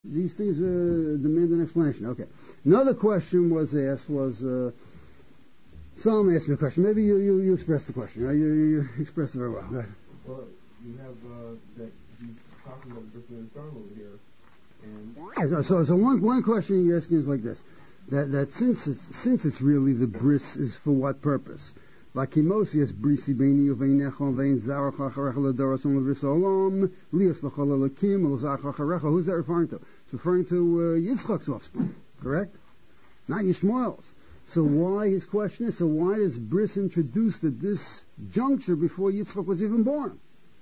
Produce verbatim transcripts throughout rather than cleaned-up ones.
These things uh, demand an explanation. Okay. Another question was asked was, uh, Solomon asked me a question. Maybe you, you, you expressed the question. Right? You, you expressed it very well. Go ahead. Well, you have uh, that he's talking about different storm over here. And so, so, so one, one question you're asking is like this. That, that since it's, since it's really the bris is for what purpose? Vakimosius brisi beini uveinecha vein zarach acharecha ledoros on levis olam lias lachol elokim elzach acharecha. Who's that referring to? It's referring to uh, Yitzchak's offspring, correct? Not Yishmael's. So why, his question is, so why does bris introduced at this juncture before Yitzchak was even born?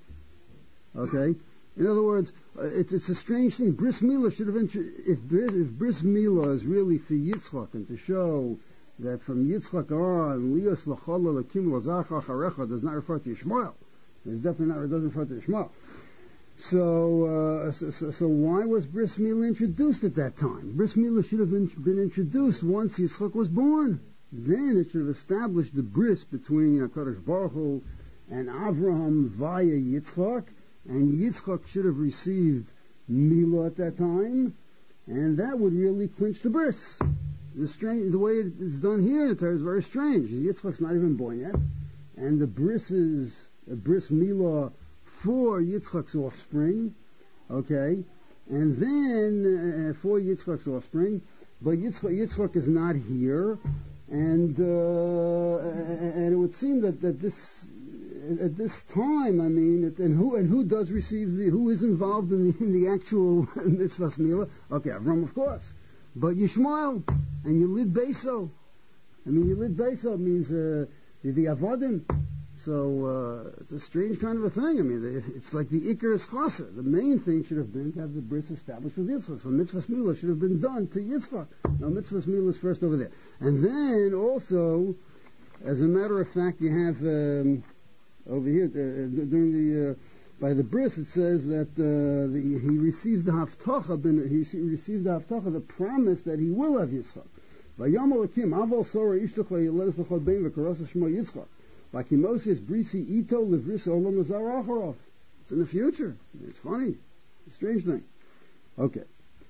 Okay? In other words, uh, it's, it's a strange thing. Bris Milah should have, intro- if, bris, if Bris Milah is really for Yitzchak and to show that from Yitzchak on, Lios L'chol L'kim L'zach Acharecha does not refer to Yishmael. It's definitely not, it doesn't refer to Yishmael. So, uh, so, so, so why was Bris Milah introduced at that time? Bris Milah should have been, been introduced once Yitzchak was born. Then it should have established the bris between HaKadosh Baruch Hu and Avraham via Yitzchak, and Yitzchak should have received Milah at that time, and that would really clinch the bris. The strange, the way it's done here in the Torah is very strange. Yitzchak's not even born yet, and the bris is a bris Milah for Yitzchak's offspring, okay, and then uh, for Yitzchak's offspring, but Yitzchak, Yitzchak is not here, and uh, and it would seem that, that this at this time, I mean, it, and who and who does receive the who is involved in the, in the actual mitzvahs Milah? Okay, Avram, of course. But Yishmael and Yelid Beso. I mean, Yelid Beso means uh, the, the Avodim. So uh, it's a strange kind of a thing. I mean, the, it's like the Icarus Chaser. The main thing should have been to have the bris established with Yitzchak. So Mitzvah Milah should have been done to Yitzchak. No, Mitzvah Milah is first over there. And then also, as a matter of fact, you have um, over here uh, during the. Uh, By the bris, it says that uh, the, he receives the haftacha, he receives the haftacha, the promise that he will have Yitzchak. Vayam Elokim, Aval Sora Ishtach Vayeles L'chol Bein V'Karasa Shmo Yitzchak. Vakimosius Brisi Ito Livris Olam Azar Acharov. It's in the future. It's funny. It's a strange thing. Okay.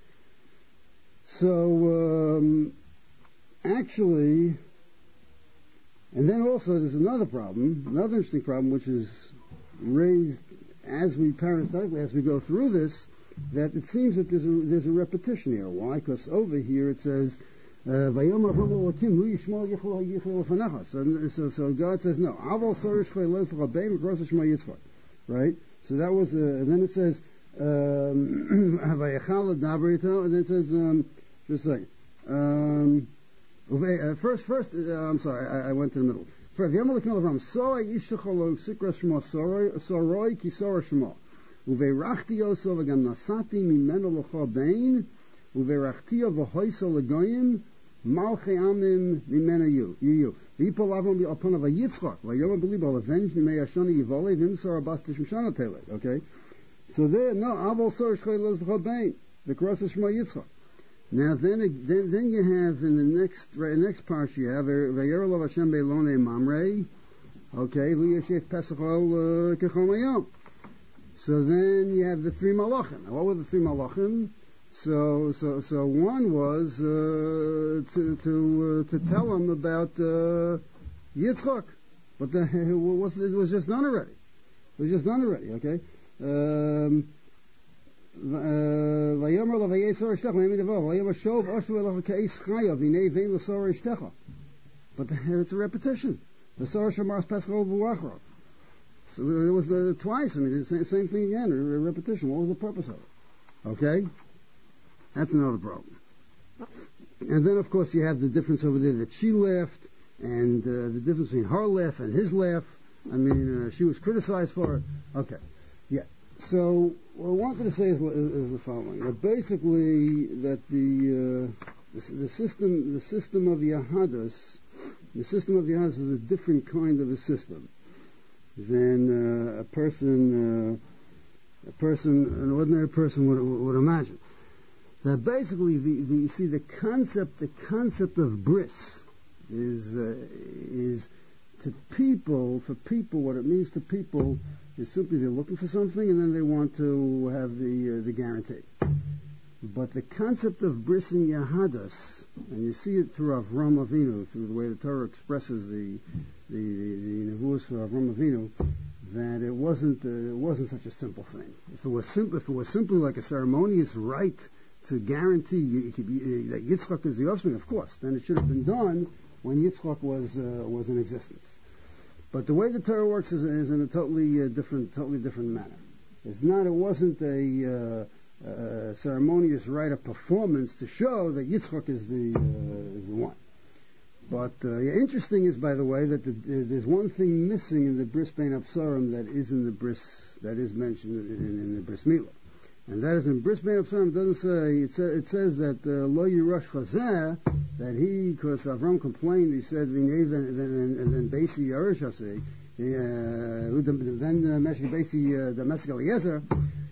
So, um, actually, and then also there's another problem, another interesting problem, which is raised as we parenthetically, as we go through this, that it seems that there's a, there's a repetition here. Why? Because over here it says, "Vayom Avram Elokim Hu Yishmael Yichol Yichol Lefanecha." So, so, so God says, "No, Aval Sorish Chayles L'Chabeim V'Kros Shema Yitzchak." Right? So that was, uh, and then it says, "Vayachal Dabrito," and then it says, um, just a second. Um, uh, first, first, uh, I'm sorry, I, I went to the middle. For Vayom Elokim Avram, Soroi Ishachol Sikras Shema Soroi Soroi Kisora Shema. Uveirachtiyo so v'gam nasati mimeno l'chol bein uveirachtiyo v'hoiso l'goyim malchei amim mimeno yiyu v'yipol avram upon of a Yitzchak v'yom b'libo l'avenge nimei hashana yivole v'imsor abas tishim shana tele. Okay, so there no avol sor shchoi l'chol bein the cross of Shema Yitzchak. Now then, then then you have in the next right, next parsha you have v'yerolov Hashem be'lonei mamrei. Okay, v'yeshev pesachol kechol mayom. So then you have the three malachim. What were the three malachim? So, so, so one was uh, to to uh, to tell him about uh, Yitzchak, but the, it was it was just done already. It was just done already. Okay. Um, Vayomer lo vayesor ishtech v'yemi devo vayomer shov oshu elav ka'is chaya v'nei vein l'sor ishtecha. But the, it's a repetition. The sor shemars paschal v'uachro. So it was the, twice. I mean, the same thing again, a repetition. What was the purpose of it? Okay? That's another problem. And then, of course, you have the difference over there that she laughed, and uh, the difference between her laugh and his laugh. I mean, uh, she was criticized for it. Okay. Yeah. So what I wanted to say is, is the following. That basically, that the, uh, the, the system the system of Yahadus, the system of Yahadus is a different kind of a system than uh, a person, uh, a person, an ordinary person would, would imagine. That basically, the, the you see, the concept, the concept of bris is uh, is to people, for people, what it means to people is simply they're looking for something and then they want to have the uh, the guarantee. But the concept of bris in Yahadas, and you see it through Avram Avinu, through the way the Torah expresses the the the, the Nevuos of Avram Avinu, that it wasn't uh, it wasn't such a simple thing. If it was simple, if it was simply like a ceremonious rite to guarantee you, you, that Yitzchak is the offspring, of course, then it should have been done when Yitzchak was uh, was in existence. But the way the Torah works is, is in a totally uh, different, totally different manner. It's not. It wasn't a uh, uh, ceremonious rite of performance to show that Yitzchak is the uh, is the one. But uh, yeah, interesting is, by the way, that the, uh, there's one thing missing in the Bris Bein Absarim that is in the Bris, that is mentioned in, in, in the Bris Milah. And that is in Bris Bein Absarim, it doesn't say, it, sa- it says that uh, Lo Yirosh Chazeh, that he, because Avram complained, he said, V'nei and then Beisi Yerush Hasei, then Meshach Beisi Damascus Eliezer.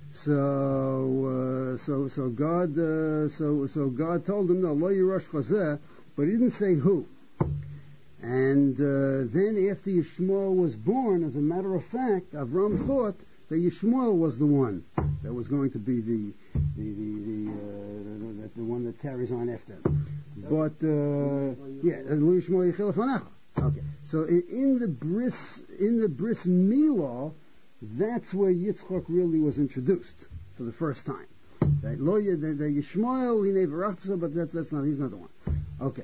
So, uh, so, so God, uh, so, so God told him, no, Lo Yirosh Chazeh, but he didn't say who. And uh, then after Yishmael was born, as a matter of fact, Avram thought that Yishmael was the one that was going to be the the the, the, uh, the, the one that carries on after him. But uh, yeah, Yishmael Yichel Fanecha. Okay, so in, in the bris in the bris milah, that's where Yitzchak really was introduced for the first time. That lo the, the Yishmael he never, but that's that's not he's not the one. Okay.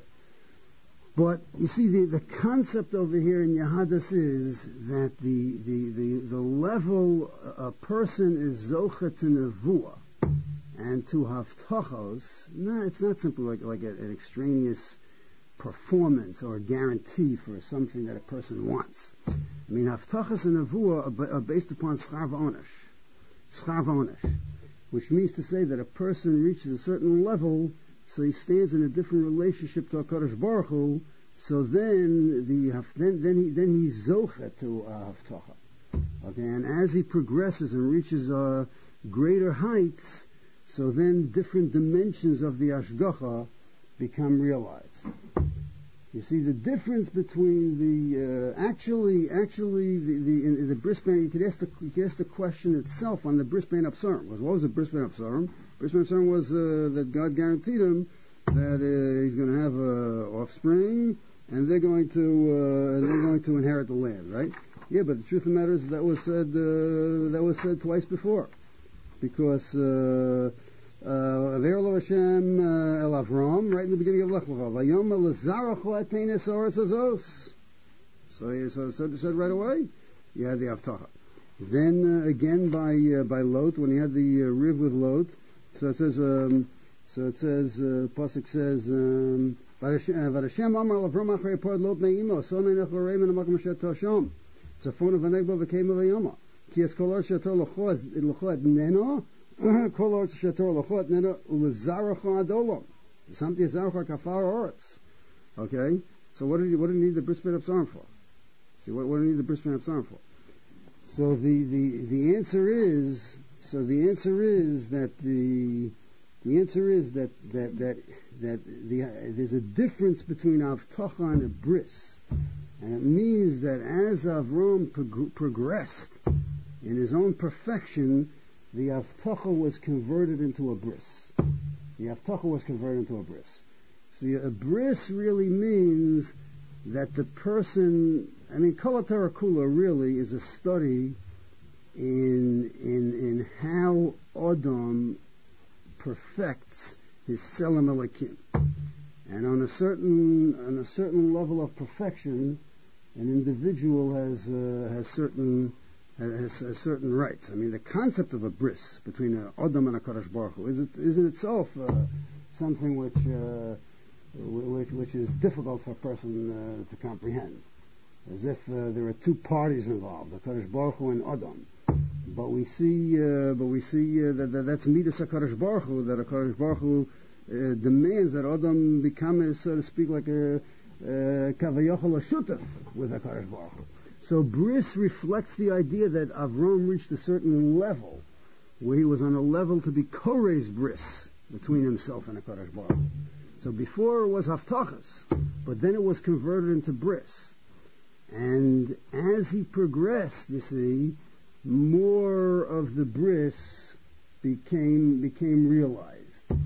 But you see, the, the concept over here in Yahadas is that the the, the, the level a person is zocha to nevuah and to haftachos. No, it's not simply like like a, an extraneous performance or a guarantee for something that a person wants. I mean, haftachos and nevuah are, are based upon schar v'onesh, schar v'onesh, which means to say that a person reaches a certain level. So he stands in a different relationship to HaKadosh Baruch Hu. So then the then then he then he's zocha to haftacha. Okay, and as he progresses and reaches uh, greater heights, so then different dimensions of the ashgacha become realized. You see the difference between the uh, actually actually the the, in, in the Bris Bein. You could ask the you could ask the question itself on the Bris Bein Absarim. What was the Bris Bein Absarim? Bris Bein Absarim was uh, that God guaranteed him that uh, he's going to have uh, offspring, and they're going to uh, and they're going to inherit the land, right? Yeah, but the truth of the matter is that was said uh, that was said twice before, because uh, Ve'erlo Hashem El Avram, right in the beginning of Lech Lecha, Vayom Elazarachu Atenes Oretz Azos. So so so it said right away. You had the Avtacha. Then uh, again by uh, by Lot, when he had the uh, riv with Lot, so it says. Um, So it says, uh, Pasuk says, um, V'Hashem Amar L'Avram Achrei Pod Lot Me'imo, Sonei Nech L'Reim En Hamakom Asher Toshom, Tzafon V'Negbo V'Keim V'Yoma, Ki Es Kol Or Shetor L'Cho Et Neno, Kol Or Shetor L'Cho Et Neno, U'Lezaracha Adolom, Samti Zaracha Kafar Oretz. Okay? So what did he, what did he need the Bris Bein Absarim for? See, what, what did he need the Bris Bein Absarim for? So the, the, the answer is, so the answer is that the, The answer is that that that that the, uh, there's a difference between Avtacha and a bris, and it means that as Avram prog- progressed in his own perfection, the Avtacha was converted into a bris. The Avtacha was converted into a bris. So a bris really means that the person, I mean, Kol HaTorah Kula really is a study in in in how Adam perfects his Selam Elokim, and on a certain on a certain level of perfection, an individual has uh, has certain has, has certain rights. I mean, the concept of a bris between a Adam and a Kadosh Baruch Hu is it, is in itself uh, something which uh, which which is difficult for a person uh, to comprehend, as if uh, there are two parties involved, the Kadosh Baruch Hu and Adam. But we see, uh, but we see uh, that, that that's Midas HaKadosh Baruch Hu, that HaKadosh Baruch Hu uh, demands that Adam become, uh, so to speak, like a Kavayochel uh, Shutaf with HaKadosh Baruch Hu. So Bris reflects the idea that Avram reached a certain level, where he was on a level to be Kore's Bris between himself and HaKadosh Baruch Hu. So before it was Haftachas, but then it was converted into Bris. And as he progressed, you see, more of the bris became became realized.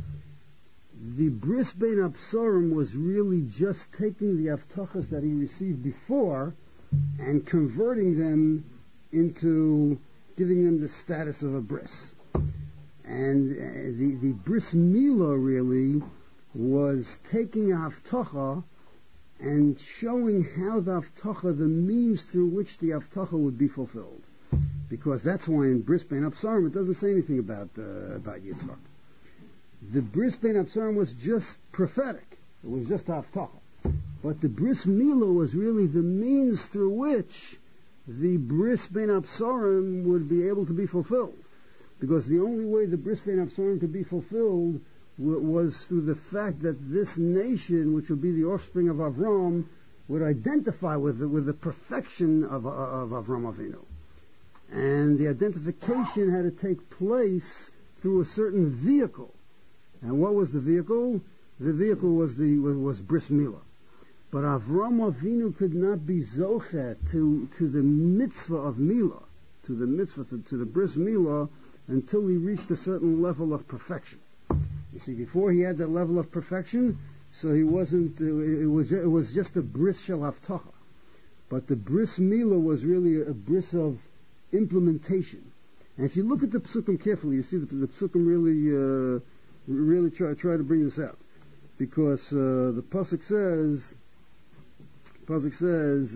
the bris bein absorim was really just taking the avtachas that he received before and converting them into giving them the status of a bris. And uh, the, the bris milah really was taking avtacha and showing how the avtacha, the means through which the avtacha would be fulfilled. Because that's why in bris bein absorim it doesn't say anything about uh, about Yitzchak. The bris bein absorim was just prophetic. It was just avtacha. But the bris milah was really the means through which the bris bein absorim would be able to be fulfilled. Because the only way the bris bein absorim could be fulfilled w- was through the fact that this nation, which would be the offspring of Avram, would identify with the, with the perfection of, of Avram Avinu. And the identification had to take place through a certain vehicle. And what was the vehicle? The vehicle was the was, was bris milah. But Avram Avinu could not be zocher to to the mitzvah of milah, to the mitzvah to, to the bris milah, until he reached a certain level of perfection. You see, before he had that level of perfection, so he wasn't. It was it was just a bris shel havtacha. But the bris milah was really a bris of implementation. And if you look at the psukim carefully, you see that the psukim really, uh, really try try to bring this out, because uh, the pasuk says, pasuk says,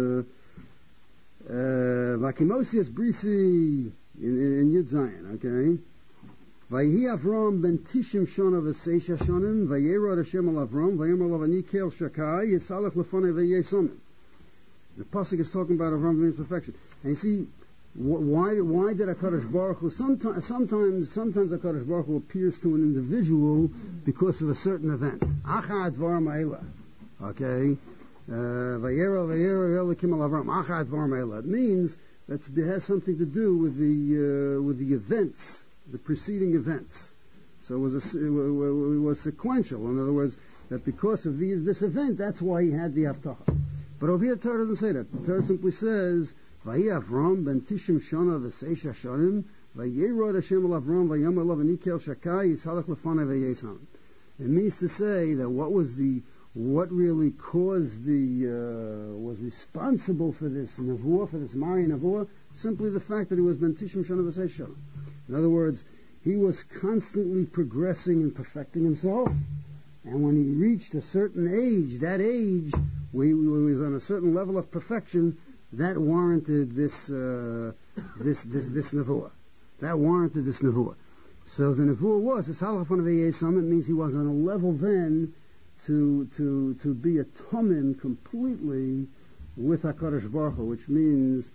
"Vakimosias brisi" in, in, in Yud Zayin, okay. Vayhi Avram ben Tishim shana v'seisha shanim vayerod Hashem al Avram vayomer lo ani kel shakai yisalach lefonei vayesomim. The pasuk is talking about Avram Avinu's perfection, and you see. Why, why did HaKadosh Baruch Hu, sometimes, sometimes, sometimes HaKadosh Baruch Hu appears to an individual because of a certain event. Achad var ma'ela. Okay? Vayero, vayero, Elokim al Avram. Achad var ma'ela. It means that it has something to do with the, uh, with the events, the preceding events. So it was, a, it was sequential. In other words, that because of these, this event, that's why he had the Haftarah. But over here, the Torah doesn't say that. The Torah simply says, Vayhi Avram ben Tishim shana v'seisha shanim vayerod Hashem al Avram vayomer lo ani kel shakai yisalach lefonei vayesam. It means to say that what was the, what really caused the, uh, was responsible for this nevuah, for this Mari nevuah, simply the fact that he was ben Tishim shana v'seisha shanim. In other words, he was constantly progressing and perfecting himself. And when he reached a certain age, that age, where he was on a certain level of perfection, that warranted this, uh, this, this, this nevuah. That warranted this nevuah. So the nevuah was, this halachon of Yesam, it means he was on a level then to, to, to be a tomin completely with HaKadosh Baruch Hu, which means,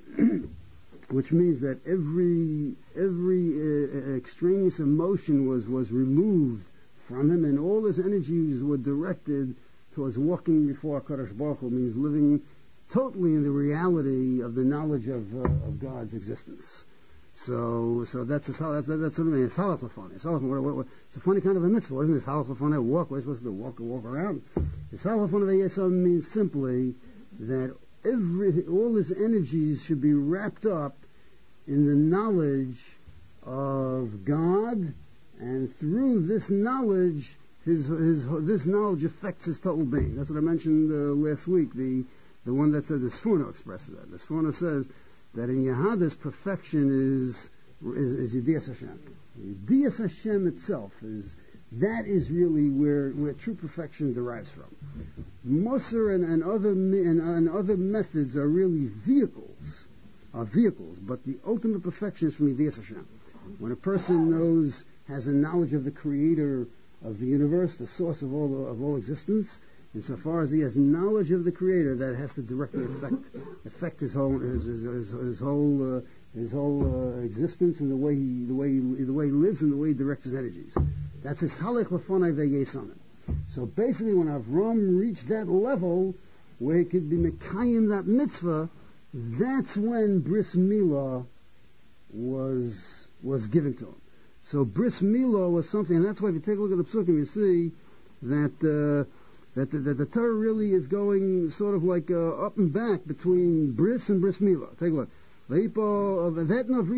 which means that every, every uh, extraneous emotion was, was removed from him, and all his energies were directed towards walking before HaKadosh Baruch Hu, means living totally in the reality of the knowledge of uh, of God's existence. So, so that's a that's that's what I mean. It's halach lefon. It's halach. What, what, what, it's a funny kind of a mitzvah, isn't it? It's halach lefon. Walk. We're supposed to walk walk around. It's halach lefon of Yesod means simply that every all his energies should be wrapped up in the knowledge of God, and through this knowledge, his his this knowledge affects his total being. That's what I mentioned uh, last week. The The one that said the Sforno expresses that. The Sforno says that in Yehada's perfection is is, is Yedias Hashem. Yedias Hashem itself is that is really where where true perfection derives from. Moser and, and other and, and other methods are really vehicles, are vehicles. But the ultimate perfection is from Yedias Hashem. When a person knows, has a knowledge of the Creator of the universe, the source of all of all existence. Insofar as he has knowledge of the Creator, that has to directly affect affect his whole his his, his, his whole uh, his whole uh, existence and the way he the way he, the way he lives and the way he directs his energies. That's his halach lefonei veyesamim. So basically, when Avram reached that level where he could be mekayim that mitzvah, that's when bris milah was was given to him. So bris milah was something, and that's why if you take a look at the psukim, you see that. Uh, That the, that the Torah really is going sort of like uh, up and back between bris and bris milah. Take a look.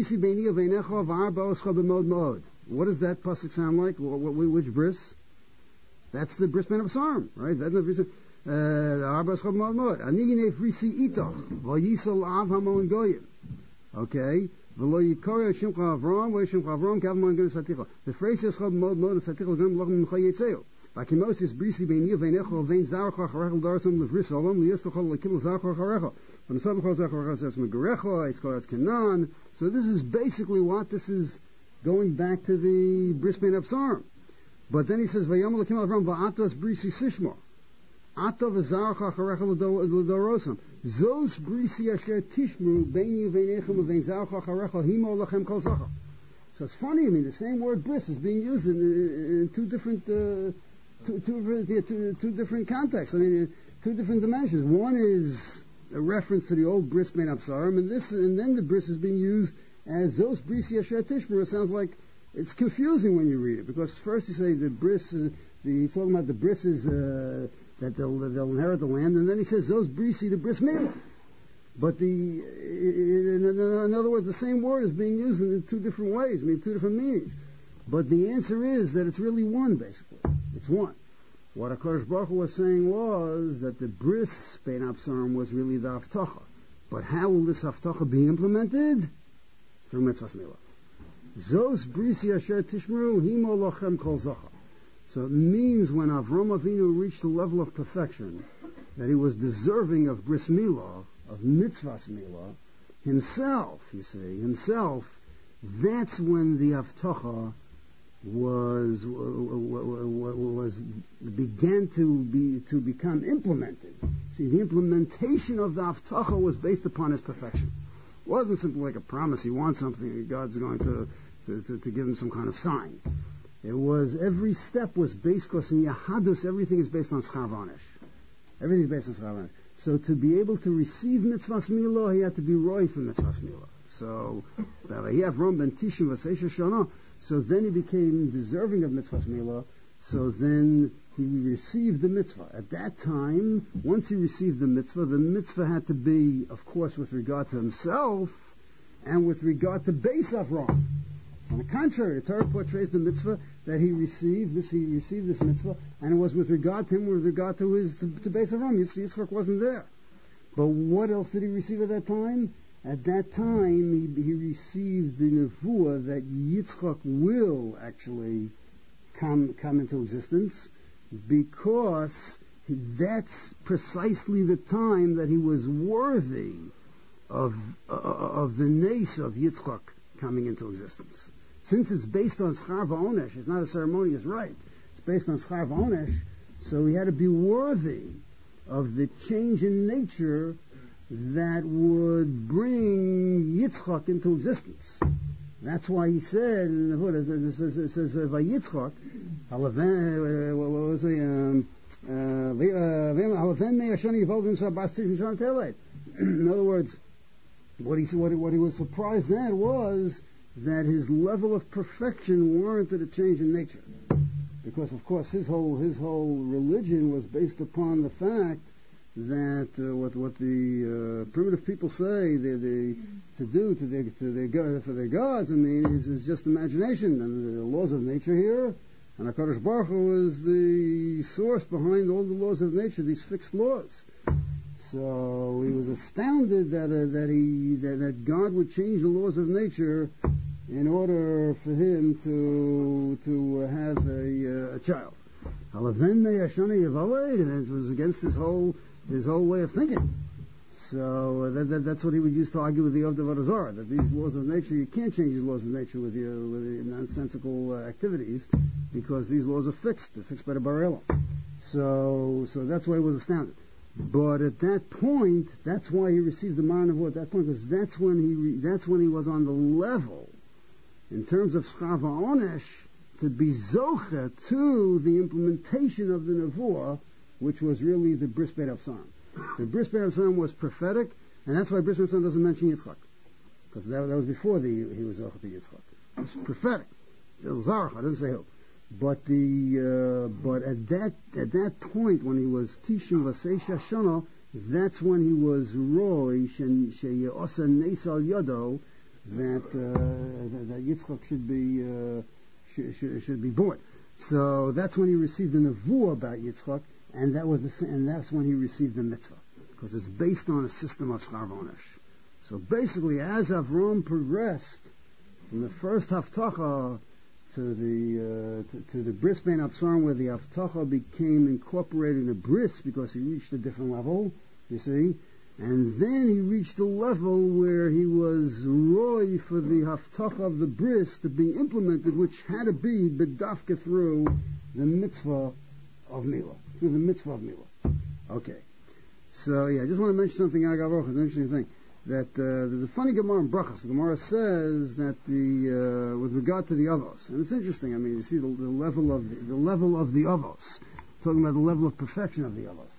What does that pasuk sound like? Which bris? That's the bris ben absarim, right? That's the bris. The arba schab mod mod. Ani yinei frisi itoch v'yisol av hamon goyim. Okay. V'lo yikore shimcha avram v'yishimcha avram kav mon goyim saticha. The phrase is schab mod mod saticha gam lochem m'chay yitzeo. Vakimosis brisi bein you vein echo vein zarcha charechel darsum levris olam liyistochol lekil zarcha charechel. When the son of zarcha charechel says megarecho, it's called Canaan. So this is basically what this is going back to the bris ben absarim. But then he says vayom lekim avram va'atos brisi sishma. Ato v'zarcha charechel l'dorosam. Zos brisi asher tishmru bein veinechem vein zarcha charechel himo lachem kol zacha. So it's funny. I mean, the same word bris is being used in, in, in two different, uh, two, two, two, two different contexts. I mean, two different dimensions. One is a reference to the old bris ben absarim, and this, and then the bris is being used as zos brisi asher tishmru. It sounds like it's confusing when you read it, because first you say the bris, uh, the, he's talking about the bris is. Uh, that they'll, they'll inherit the land, and then he says, those brisi, the bris milah. But the, in, in other words, the same word is being used in two different ways, I mean, two different meanings. But the answer is that it's really one, basically. It's one. What HaKadosh Baruch Hu was saying was that the bris ben absarim was really the haftacha. But how will this haftacha be implemented? Through mitzvahs milah. Zos brisi asher tishmeru himo lochem kol zacha. So it means when Avram Avinu reached the level of perfection, that he was deserving of bris milah, of mitzvahs milah, himself, you see, himself, that's when the Avtacha was, was, began to be, to become implemented. See, the implementation of the Avtacha was based upon his perfection. It wasn't simply like a promise, he wants something, and God's going to, to, to, to give him some kind of sign. It was, every step was based, because in Yahadus, everything is based on Schar V'Onesh. Everything is based on Schar V'Onesh. So to be able to receive mitzvahs milah, he had to be roy for mitzvahs milah. So, ben Shana, so then he became deserving of mitzvahs milah, so then he received the mitzvah. At that time, once he received the mitzvah, the mitzvah had to be, of course, with regard to himself, and with regard to Beis Avram. On the contrary, the Torah portrays the mitzvah that he received this, he received this mitzvah, and it was with regard to him, with regard to his, to, to Beis Avram. Yitzchak wasn't there. But what else did he receive at that time? At that time, he, he received the nevuah that Yitzchak will actually come, come into existence, because he, that's precisely the time that he was worthy of, uh, of the nace of Yitzchak coming into existence. Since it's based on Schar V'Onesh, it's not a ceremonious rite, it's based on Schar V'Onesh, so he had to be worthy of the change in nature that would bring Yitzchak into existence. That's why he said, in the Hood, it says, it says, Vayitzchak, what was it, in other words, what he, what, what he was surprised at was that his level of perfection warranted a change in nature, because of course his whole his whole religion was based upon the fact that uh, what what the uh, primitive people say they, they to do to their to their god for their gods, I mean, is, is just imagination and the laws of nature here, and HaKadosh Baruch Hu is the source behind all the laws of nature, these fixed laws. So he was astounded that uh, that he that, that God would change the laws of nature in order for him to to have a, uh, a child. And it was against his whole his whole way of thinking. So uh, that, that, that's what he would use to argue with the Avodah Zarah, that these laws of nature, you can't change these laws of nature with your, with your nonsensical uh, activities, because these laws are fixed. They're fixed by the Bar Elam. So so that's why he was astounded. But at that point, that's why he received the man of war at that point, because that's when he re, that's when he was on the level, in terms of Schar V'Onesh, to be zocha to the implementation of the nevuah, which was really the bris ben absarim. The bris ben absarim was prophetic, and that's why bris ben absarim doesn't mention Yitzchak, because that, that was before the, he was zocha to Yitzchak. It was prophetic. It was Zarach, I didn't say who. But the uh, but at that at that point when he was Tishim Vasei Shashana, that's when he was Roy Sheyeosa Nesal Yodo, that uh, that Yitzchak should be uh, should, should, should be born. So that's when he received the nevuah about Yitzchak, and that was the, and that's when he received the mitzvah, because it's based on a system of schar v'onesh. So basically, as Avram progressed from the first haftacha to the uh, to, to the bris bein absarim, where the haftacha became incorporated in the bris because he reached a different level, you see, and then he reached a level where he was roy for the haftacha of the bris to be implemented, which had to be bedafka through the mitzvah of milah, through the mitzvah of milah. Okay, so yeah, I just want to mention something. Agav, it's an interesting thing. That uh, there's a funny Gemara in Brachas. The Gemara says that the uh, with regard to the avos, and it's interesting. I mean, you see the, the level of the, the level of the avos, talking about the level of perfection of the avos.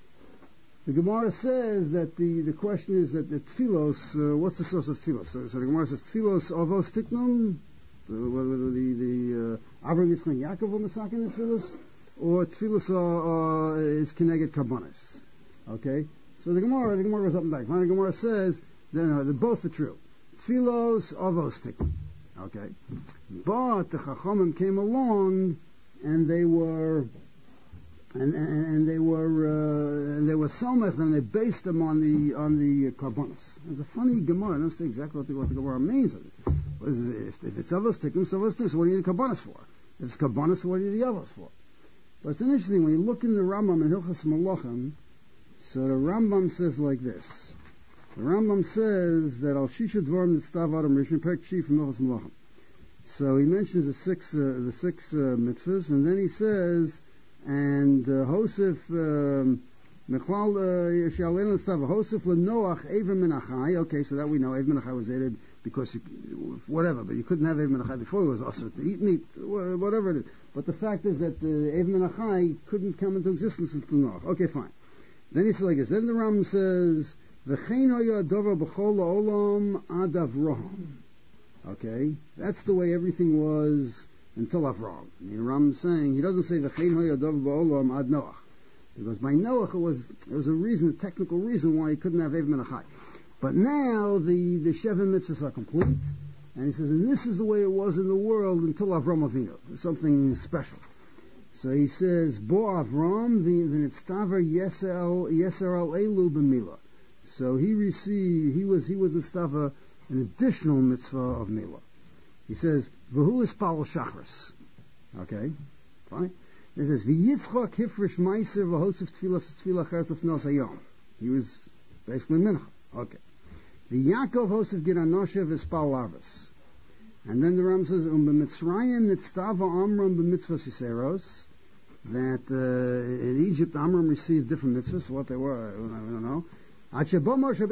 The Gemara says that the, the question is that the tfilos. Uh, what's the source of tfilos? So, so the Gemara says tfilos avos tiknum, whether the the uh, Avraham Yitzchak Yaakov were masakin the tfilos, or tfilos uh, uh, is keneged karbanos. Okay. So the Gemara, the Gemara goes up and back. The Gemara says that no, that both are true. Tfilos avos tiknum. Okay, but the Chachamim came along and they were and and, and they were uh, and they were someth, and they based them on the on the karbonos. It's a funny Gemara. I don't say exactly what the, what the Gemara means. What is it? If, if it's avos tiknum, so avos tiknum. So what do you need karbonos for? If it's karbonos, so what do you need the avos for? But it's interesting when you look in the Rambam and Hilchas Malachim. So the Rambam says like this. The Rambam says that al shisha dvarim nitztav adam rishon perek chi from Hilchos Malachim. So he mentions the six uh, the six uh, mitzvahs, and then he says, and uh, Hosef mechlal yishalel nitztav Hosef leNoach Ever min achai. Okay, so that we know Ever min achai was added because you, whatever, but you couldn't have Ever min achai before. It was also to eat meat, whatever it is. But the fact is that the Ever min achai couldn't come into existence until Noach. Okay, fine. Then he says like this. Then the Ram says, "V'chein haya davar b'chol ha'olam ad Avraham." Okay, that's the way everything was until Avraham. I mean, Ram is saying he doesn't say "V'chein haya davar b'olam ad Noach," because by Noach it was there was a reason, a technical reason why he couldn't have Ev Menachai. But now the the Sheva mitzvahs are complete, and he says, and this is the way it was in the world until Avram Avinu. Something special. So he says, Bo Avram v'nitztaver yeser al elu b'milah. So he received, he was, he was a stava, an additional mitzvah of milah. He says, V'hu ispal shachris. Okay, fine. He says, V'yitzchak hifrish meiser v'hosef tfilas tfilah chersef nos hayom. He was basically mincha. Okay. V'Yakov hosef giranoshev ispal larvus. And then the Ram says, Um b'mitzrayim nitztava amram b'mitzvah siseros. That uh, in Egypt, Amram received different mitzvahs. What they were, I don't know. Okay, till Moshe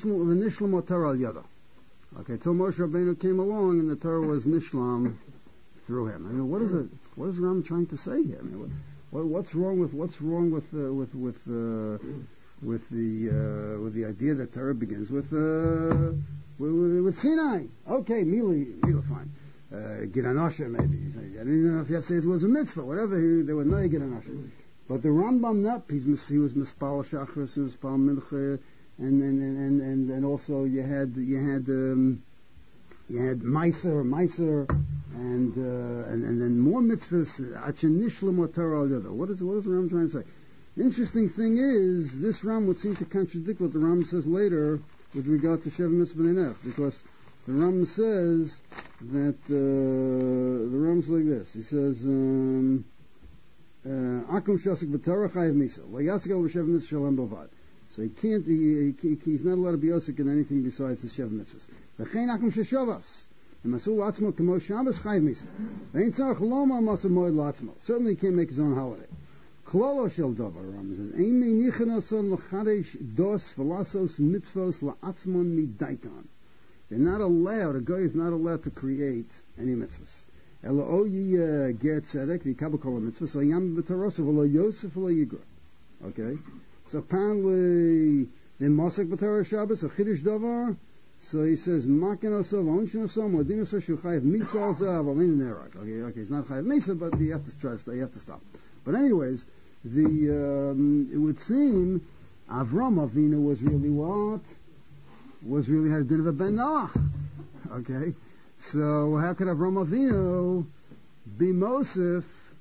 Rabbeinu came along, and the Torah was nishlam through him. I mean, what is it? What is Ram trying to say here? I mean, what, what, what's wrong with what's wrong with uh, with with uh, with the uh, with the idea that Torah begins with uh, with, with Sinai? Okay, Mili, Mili, fine. Uh, Giranasha maybe. I don't know if you have to say it was a mitzvah, whatever, he, there were no Giranasha. But the Rambam Nup, he's, he was Mispal Shachris, he was Mispal Mincha, and, and, and, and, and also you had, you had, um, you had Meiser, Meiser, and, uh, and, and then more mitzvahs, Achenishlam or Torah al What is, what is the Ram trying to say? The interesting thing is, this Ram would seem to contradict what the Ram says later with regard to Shev Mitzvah Nenech, because the Ram says that uh, the Ram's like this. He says, um, "Akum shasik b'Torah chayav misa. V'yaskel v'shev mitzvah shalem b'vad." So he can't. He, he, he's not allowed to be osik in anything besides the shev mitzvahs. V'chein akum sheshavas. Emasul latzmo kamo Shabbos chayav misa. V'ein tzarich loma masa moed latzmo. Certainly he can't make his own holiday. Klolo shel davar. Ram says, "Ein meinichen oson l'chadesh dos v'lasos mitzvos la'atzmon midaitan." They're not allowed, a guy is not allowed to create any mitzvahs. Elo o ye ger tzedek, the kabel kol mitzvah, so yam b'torosav, elo yosef, elo yigra. Okay? So apparently, the Mosek b'Torah Shabbos, a Chiddush Davar, so he says, Makin osov, onshin osov, modin osov, shu chayiv misal zav, alin nerak. Okay, okay, he's not chayiv misa, but you have to try to stop, you have to stop. But anyways, the, um, it would seem, Avram Avinu was really what? Was really had a din of a ben Noach. Okay, so how could Avram Avinu be Mosef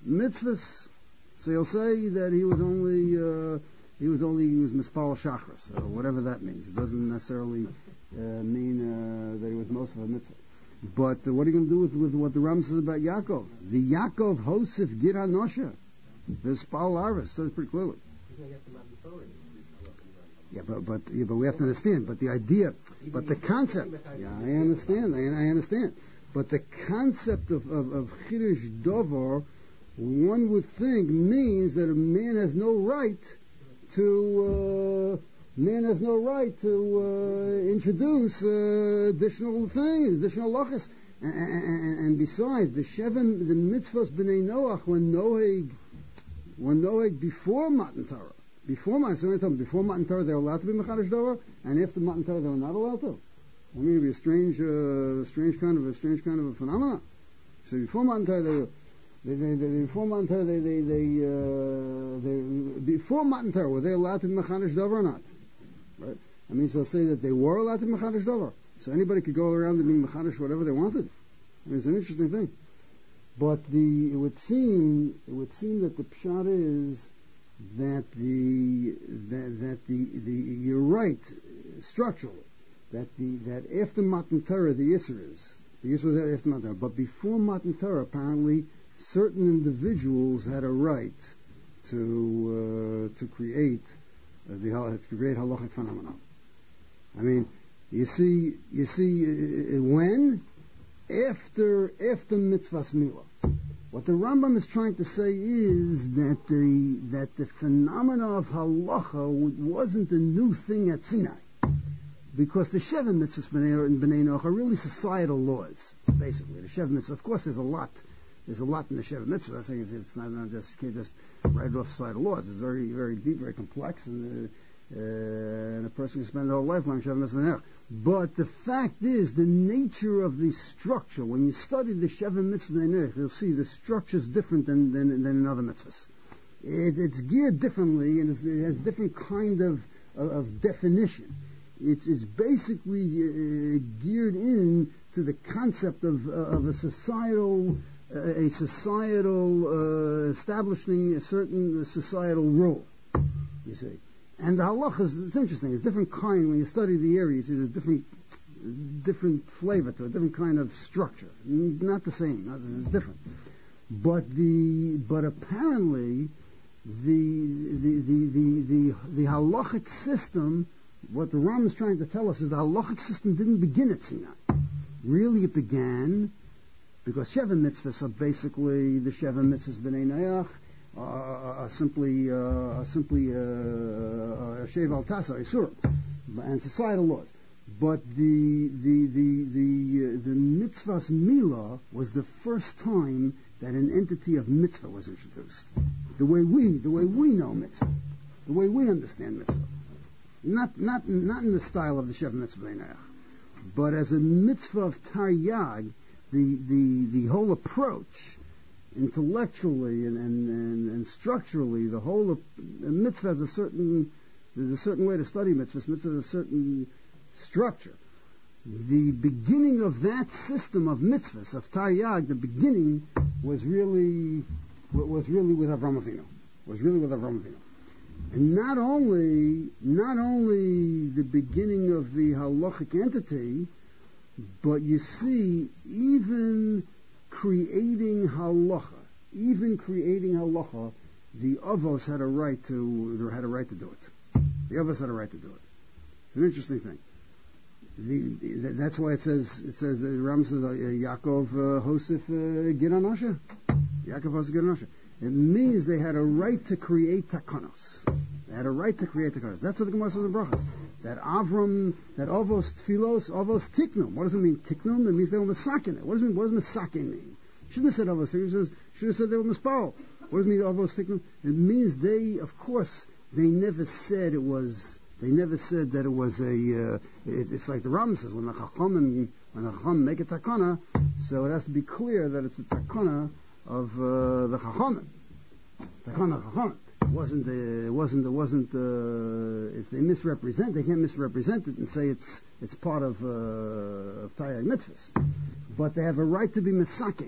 mitzvahs. So you'll say that he was only uh, he was only he was mispal shachris, or whatever that means. It doesn't necessarily uh, mean uh, that he was most of a mitzvah. But uh, what are you going to do with, with what the Ram says about Yaakov? The Yaakov Hosef Gir Hanosha, the spal arvis says pretty clearly. Yeah, but but yeah, but we have to understand. But the idea, but the concept. Yeah, I understand. I, I understand. But the concept of of, of Chiddush Dover, one would think, means that a man has no right to uh, man has no right to uh, introduce uh, additional things, additional lachas. And, and, and besides, the Shevim, the mitzvahs b'nei Noach, when Noeg, when Noeg before Matan Torah, before Matan Torah, before Matan Torah, they were allowed to be Mechadish Dover, and after Matan Torah, they were not allowed to. I mean, it'd be a strange, uh, strange kind of a strange kind of a phenomenon. So before Matan Torah, they were. They, they, they, before Matan Torah, they, they, they, uh, they, before Matan Torah, were they allowed to be Mechadish Dover or not? Right? I mean, so I'll say that they were allowed to be Mechadish Dover. So anybody could go around and be Mechadish whatever they wanted. I mean, it's an interesting thing. But the, it would seem, it would seem that the pshat is that the, that, that the, the, you're right, structurally, that the, that after Matan Torah, the Yisr is, the Yisr is after Matan Torah, but before Matan Torah, apparently, certain individuals had a right to uh, to create uh, the to create halachic phenomena. I mean, you see, you see, uh, when after after mitzvahs milah, what the Rambam is trying to say is that the that the phenomena of halacha wasn't a new thing at Sinai, because the Sheva mitzvahs b'nei Noach are really societal laws. Basically, the Sheva mitzvahs. Of course, there's a lot. There's a lot in the Sheva Mitzvah. I think it's, it's not, not just, you can't just write it off the side of laws. It's very, very deep, very complex, and, uh, uh, and a person can spend their whole life learning Sheva Mitzvah. But the fact is, the nature of the structure, when you study the Sheva Mitzvah, you'll see the structure is different than, than, than in other mitzvahs. It, it's geared differently, and it's, it has different kind of, of, of definition. It's, it's basically uh, geared in to the concept of, uh, of a societal a societal uh, establishing a certain societal role, you see. And the halacha is, it's interesting, it's different kind. When you study the areas, there's a different different flavor to it, different kind of structure. Not the same, not, it's different. But the but apparently the the the the the, the halachic system, what the Ram is trying to tell us is the halachic system didn't begin at Sinai. Really, it began because Sheva mitzvahs are basically the Sheva mitzvahs b'nei Noach, uh, are simply uh, simply uh, uh, Shev al Tasa Isur, and societal laws. But the the the the uh, the mitzvahs milah was the first time that an entity of mitzvah was introduced. The way we the way we know mitzvah, the way we understand mitzvah, not not not in the style of the Sheva mitzvah b'nei Noach, but as a mitzvah of taryag. The, the, the whole approach, intellectually and, and, and, and structurally, the whole the mitzvah has a certain, there's a certain way to study mitzvahs. Mitzvah has a certain structure. The beginning of that system of mitzvahs, of taryag, the beginning was really, was really with Avraham Avinu. Was really with Avraham Avinu. And not only, not only the beginning of the halachic entity, but you see, even creating halacha, even creating halacha, the avos had a right to had a right to do it. The avos had a right to do it. It's an interesting thing. The, the, that's why it says it says uh, Ram says uh, Yaakov uh, Hosef uh, Giran Asher. Yaakov Hosef Giran Asher. It means they had a right to create takanos. They had a right to create takanos. That's what the Gemara says in Brachos. That Avram, that Avos Tfilos, Avos Tiknum. What does it mean, Tiknum? It means they were Masakin. What does it mean? What does Masakin mean? Shouldn't have said Avos Tiknum. Should have said they were Mispal. What does it mean, Avos Tiknum? It means they, of course, they never said it was, they never said that it was a, uh, it, it's like the Ram says, when the Chacham, when the Chacham make a takana, so it has to be clear that it's a takana of uh, the Chachamim. Takana Chachamim. It wasn't, uh, it wasn't, it wasn't, uh, if they misrepresent, they can't misrepresent it and say it's, it's part of, uh, of Taryag mitzvahs. But they have a right to be Mesaking.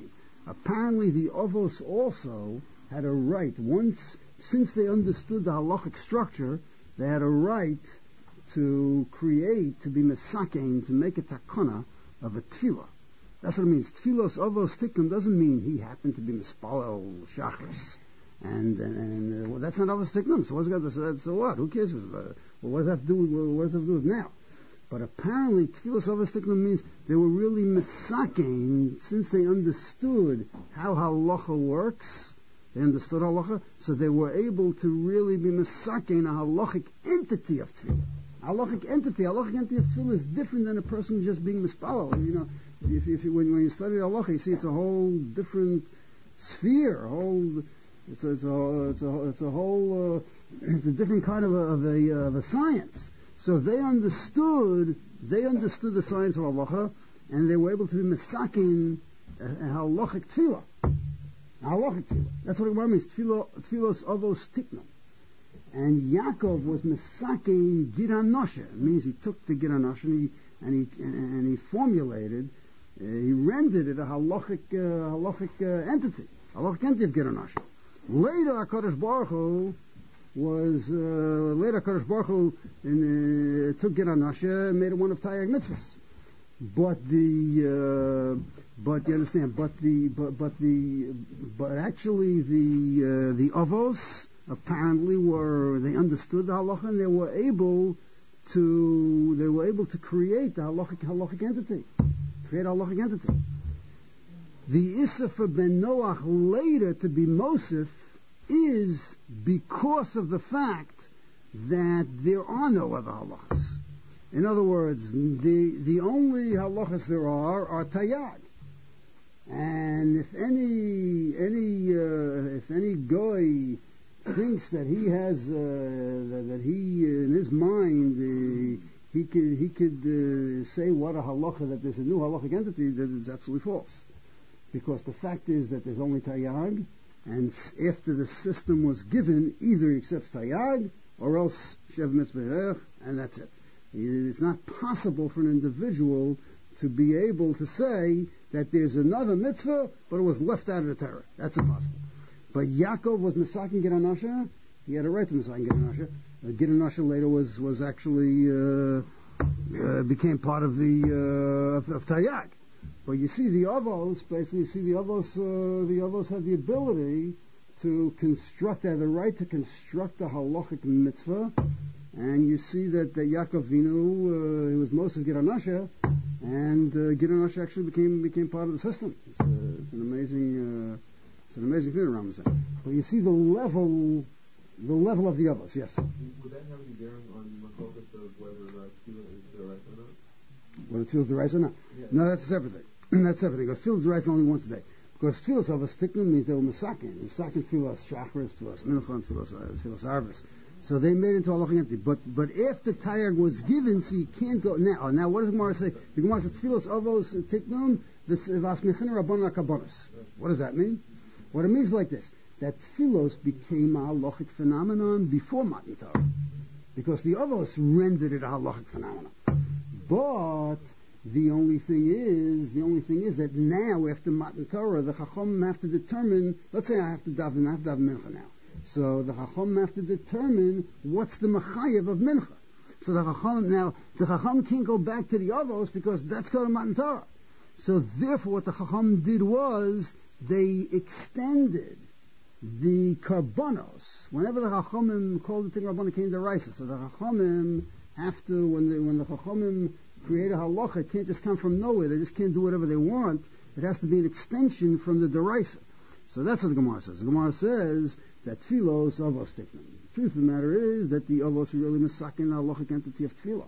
Apparently the Avos also had a right, once, since they understood the halachic structure, they had a right to create, to be mesakein, to make a takana of a tefillah. That's what it means. Tfilos Avos Tikkum doesn't mean he happened to be mispalel shachris. And, and, and uh, well, that's not Avos Tikkum. So what's got to say? So what? Who cares? Well, what does that have to do with, well, what does that have to do with now? But apparently, Tfilos Avos Tikkum means they were really mesakein, since they understood how halacha works. They understood halacha, so they were able to really be mesakein, a halachic entity of tefillah. Halachic entity, halachic entity of tefillah is different than a person just being mispalel. You know, if, if you, when, when you study halacha, you see it's a whole different sphere. A whole, it's a, it's a, it's a, it's a whole, uh, it's a different kind of a, of a, uh, of a science. So they understood, they understood the science of halacha, and they were able to be mesakein a, a halachic tefillah. Halachic tefillah. That's what it means. Tfilos Avos Tikkum. And Yaakov was mesakein Giranosha. It means he took the Giranosha and he and he, and he formulated, uh, he rendered it a halachic uh, halachic uh, entity, halachic entity of Giranosha. Later, HaKadosh Baruch Hu was uh, later HaKadosh Baruch Hu in, uh, took Giranosha and made it one of Taryag mitzvahs. But the uh, but you understand, but the but but the but actually the uh, the Avos apparently were, they understood the halacha and they were able to they were able to create the halachic halachic entity, create a halachic entity. The Issa for Ben Noach later to be Mosif is because of the fact that there are no other halachas. In other words, the the only halachas there are are tayag. And if any any uh, if any goy thinks that he has uh, that, that he uh, in his mind uh, he could he could uh, say what a halacha, that there's a new halachic entity, that is absolutely false, because the fact is that there's only tayag, and after the system was given, either he accepts tayag or else shev mitzvah, and that's it. It's not possible for an individual to be able to say that there's another mitzvah, but it was left out of the Torah. That's impossible. But Yaakov was Mesakin Giranosha. He had a right to Mesakin Giranosha. Uh, Giranosha later was was actually uh, uh, became part of the uh, of, of Tayag. But you see, the Avos basically, you see the Avos uh, the Avos had the ability to construct, they had the right to construct a halachic mitzvah. And you see that, that Yaakov Vinu, uh, he was most of Giranosha, and uh, Giranosha actually became became part of the system. It's, a, it's an amazing. Uh, It's an amazing thing around the same. But you see the level, the level of the others, yes. Would that have any bearing on the focus of whether uh, tefillah is the right or not? Whether tefillah is the right or not? Yeah. No, that's a separate thing. That's a separate thing. Because tefillah is the right only once a day. Because tefillah of a stikkum means they were masakin. Masakin tefillah shachris, tefillah mincha, tefillah arvis. So they made it into a halachic entity. But but after tayag was given, so you can't go now. Now what does the Gemara say? The Gemara says tefillah avos tiknum v'asmechin rabbanon akabonis. What does that mean? What it means like this, that tfilos became a halachic phenomenon before Matan Torah, because the Avos rendered it a halachic phenomenon. But the only thing is, the only thing is that now after Matan Torah, the Chacham have to determine. Let's say I have to daven, I have to daven mincha now. So the Chacham have to determine what's the mechayev of mincha. So the Chacham now, the Chacham can't go back to the Avos because that's called Matan Torah. So therefore, what the Chacham did was, they extended the karbanos. Whenever the Chachamim called the thing Rabbanon came to Raisa, so the Chachamim have to, when the when the Chachamim create a halacha, it can't just come from nowhere. They just can't do whatever they want. It has to be an extension from the Deraisa. So that's what the Gemara says. The Gemara says that tfilos avos tiknum. The truth of the matter is that the avos are really misakin the halachic entity of tefillah.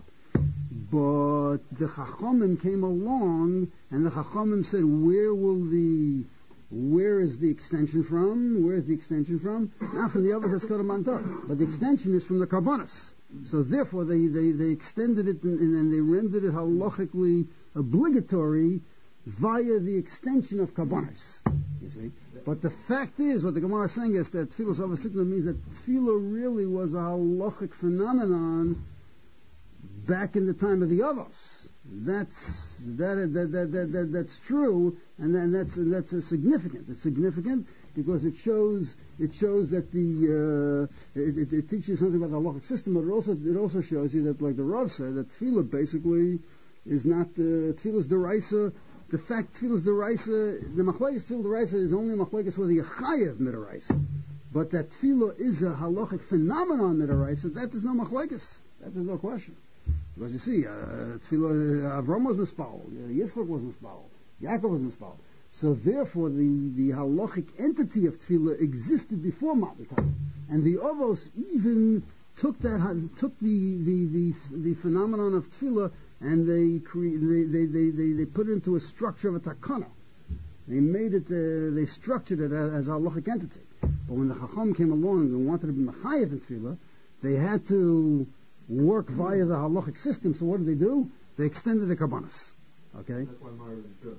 But the Chachamim came along, and the Chachamim said, where will the Where is the extension from? Where is the extension from? Not from the Avos Haskara Mantar, but the extension is from the Karbonis. So therefore, they, they, they extended it and, and they rendered it halachically obligatory via the extension of Karbonis. You see, but the fact is, what the Gemara is saying is that Tfilos Avasikna means that Tfilah really was a halachic phenomenon back in the time of the Avos. That's that, that, that, that, that that's true, and then that's and that's uh, significant. It's significant because it shows it shows that the uh, it, it, it teaches you something about the halachic system, but it also it also shows you that, like the Rav said, that tefillah basically is not uh, tefillah's deraisa. The fact tefillah's deraisa, the machlekes tefillah deraisa is only machlekes where the chayev midaraisa, but that tefillah is a halachic phenomenon midaraisa. That is no machlekes. That is no question. Because you see, uh, tefillah, Avram was mispal, uh, Yitzchak was mispal, Yaakov was mispal. So therefore, the, the halachic entity of tefillah existed before Matan Torah, and the Avos even took that took the the, the, the phenomenon of tefillah and they, cre- they, they, they, they, they put it into a structure of a takana. They made it, uh, they structured it as, as a halachic entity. But when the Chacham came along and wanted to be mechayev in tefillah, they had to work via the halachic system. So what did they do? They extended the karbanos. Okay? That's why Marav is good.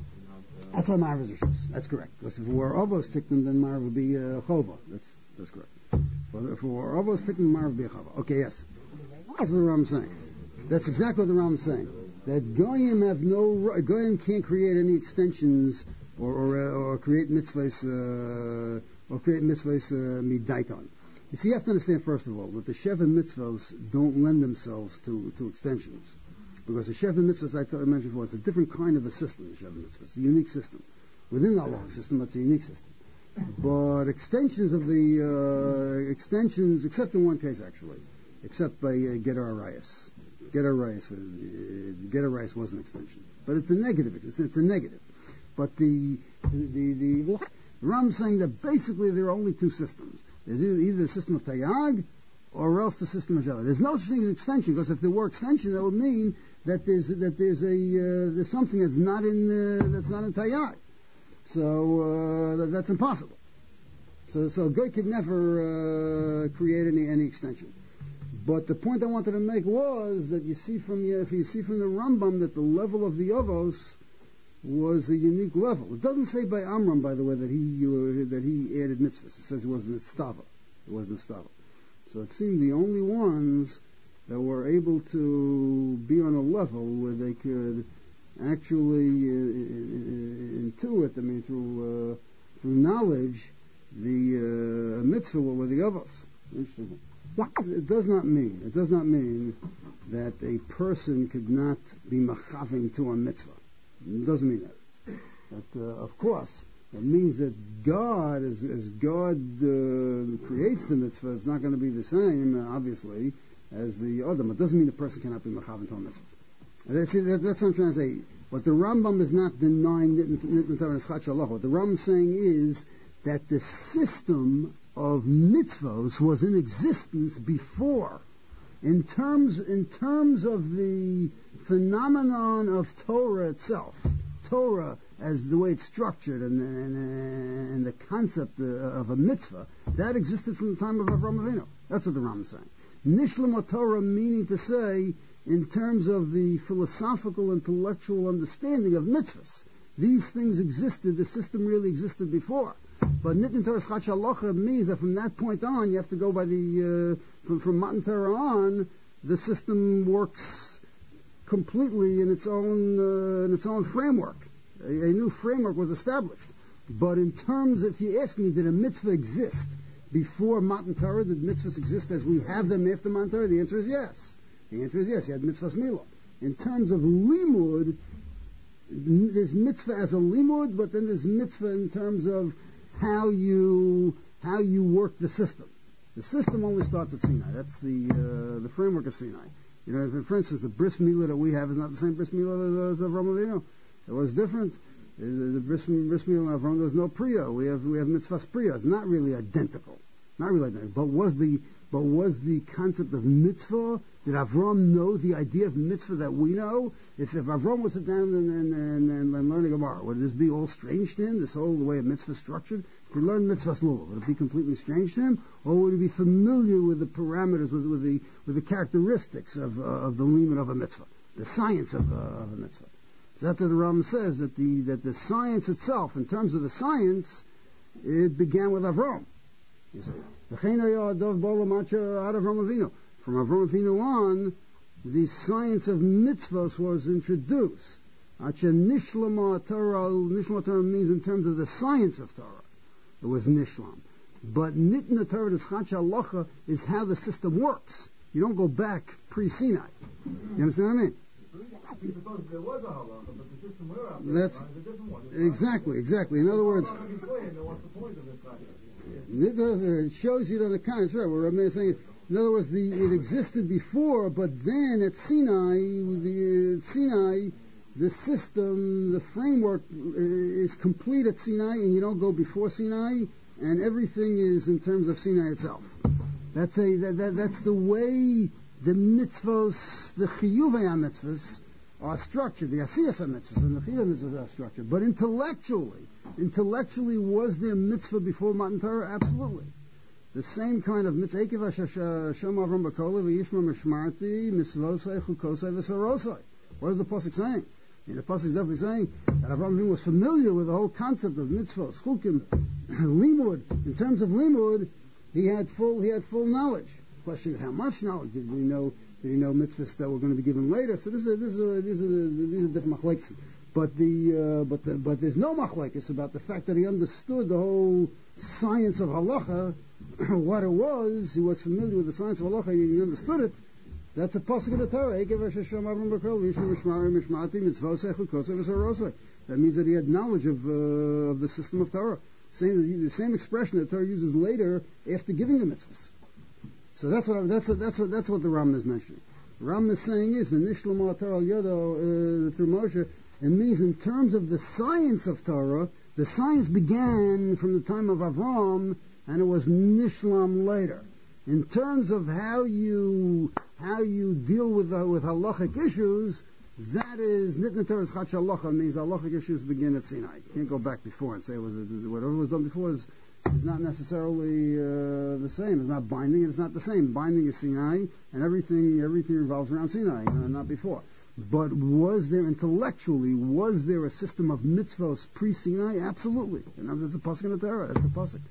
That's why Marav is Rishus. That's correct. Because if it were Avos Tikkum, then Marav would be uh, Chova. That's that's correct. But if it were Avos Tikkum, Marav would be a Chova. Okay, yes. That's what the Ram is saying. That's exactly what the Ram is saying. That Goyim have no, Goyim can't create any extensions or or, uh, or create mitzvahs uh, or create mitzvahs uh, midaiton. You see, you have to understand, first of all, that the Sheva mitzvahs don't lend themselves to, to extensions. Because the Sheva mitzvahs, I, t- I mentioned before, it's a different kind of a system, the Sheva mitzvahs. It's a unique system. Within the halachic system, it's a unique system. But extensions of the, uh, extensions, except in one case, actually, except by uh, Ger Arayas. Ger Arayas, uh, Ger Arayas was an extension. But it's a negative, it's, it's a negative. But the, the, the, the, the Ram is saying that basically there are only two systems. There's either the system of Tayyag or else the system of Java. There's no such thing as extension, because if there were extension, that would mean that there's that there's a uh, there's something that's not in uh, that's not in Tayyag. So uh, that, that's impossible. So so Goy could never uh, create any any extension. But the point I wanted to make was that you see from the, if you see from the Rambam that the level of the Avos was a unique level. It doesn't say by Amram, by the way, that he uh, that he added mitzvahs. It says it wasn't stava. It wasn't stava. So it seemed the only ones that were able to be on a level where they could actually uh, intuit, I mean, through uh, through knowledge, the uh, mitzvah were the Avos. Interesting. It does not mean it does not mean that a person could not be machaving to a mitzvah. It doesn't mean that. But, uh, of course, it means that God, as, as God uh, creates the mitzvah, it's not going to be the same, uh, obviously, as the Adam. It doesn't mean the person cannot be mechavan to a mitzvah. That's, that, that's what I'm trying to say. What the Rambam is not denying Nitn Torah Eschat Shalach. What the Rambam is saying is that the system of mitzvahs was in existence before. In terms, in terms of the phenomenon of Torah itself, Torah as the way it's structured and, and, and the concept of a mitzvah, that existed from the time of Avraham Avinu. That's what the Ram is saying. Nishlam Torah, meaning to say, in terms of the philosophical, intellectual understanding of mitzvahs, these things existed, the system really existed before. But Nitn Torah Eschat Shalach means that from that point on, you have to go by the, uh, from, from Matan Torah on, the system works completely in its own, uh, in its own framework. A, a new framework was established. But in terms, if you ask me, did a mitzvah exist before Matan Torah? Did mitzvahs exist as we have them after Matan Torah? The answer is yes. The answer is yes. You had mitzvahs milah. In terms of limud, there's mitzvah as a limud, but then there's mitzvah in terms of how you how you work the system. The system only starts at Sinai. That's the uh, the framework of Sinai. You know, if, for instance, the bris milah that we have is not the same bris milah as Avraham Avinu. It was different. The, the bris, bris milah of Avraham, there's no priya. We have we have mitzvahs priya. It's not really identical. Not really identical. But was the but was the concept of mitzvah? Did Avram know the idea of mitzvah that we know? If, if Avram would sit down and, and, and, and, and learn a Gemara, would this be all strange to him, this whole way of mitzvah structured? If he learned mitzvahs lula, would it be completely strange to him? Or would he be familiar with the parameters, with, with the with the characteristics of, uh, of the limit of a mitzvah, the science of, uh, of a mitzvah? So that's what the Rambam says, that the, that the science itself, in terms of the science, it began with Avram. You see, from Avram Avinu on, the science of mitzvahs was introduced. Acha nishlama Torah, nishlama Torah means in terms of the science of Torah. It was nishlam. But nitna Torah d'schat halacha is how the system works. You don't go back pre-Sinai. You understand what I mean? Suppose there was a halacha, but the system we're out That's is a different one. exactly, exactly. In other words, what's the point of this project? it shows you that the kind. That's right. What Rabbi is saying. In other words, the, it existed before, but then at Sinai, the at Sinai, the system, the framework is complete at Sinai, and you don't go before Sinai, and everything is in terms of Sinai itself. That's a that, that that's the way the mitzvahs, the chiyuvei mitzvahs, are structured. The asiyas mitzvahs and the chiyuvei mitzvahs are structured. But intellectually, intellectually, was there mitzvah before Matan Torah? Absolutely. The same kind of mitzvah. Ekev Hashem Avram B'Kola v'Yishma Mishmarti Mitzvosai Chukosai V'Sarosai. What is the pasuk saying? And the pasuk is definitely saying that Avram Avinu was familiar with the whole concept of mitzvahs, chukim, limud. In terms of limud, he had full he had full knowledge. The question is how much knowledge did he know? Did he know mitzvahs that were going to be given later? So this is this is a, these are the, these are different machlekes. But the uh, but the, but there's no machlekes about the fact that he understood the whole science of halacha, what it was. He was familiar with the science of halacha. He understood it. That's a pasuk of the Torah. That means that he had knowledge of uh, of the system of Torah. Saying the same expression that Torah uses later after giving the mitzvahs. So that's what that's what, that's what that's what the Ram is mentioning. The Ram is saying is v'nishlama Torah yodo through Moshe. It means in terms of the science of Torah, the science began from the time of Avram, and it was nishlam later. In terms of how you how you deal with uh, with halachic issues, that is nitna Torah d'schat halacha means halachic issues begin at Sinai. You can't go back before and say it was a, whatever was done before is, is not necessarily uh, the same. It's not binding, and it's not the same. Binding is Sinai, and everything everything revolves around Sinai, uh, not before. But was there intellectually, was there a system of mitzvos pre-Sinai? Absolutely. And that's the pasuk in the Torah. That's the pasuk.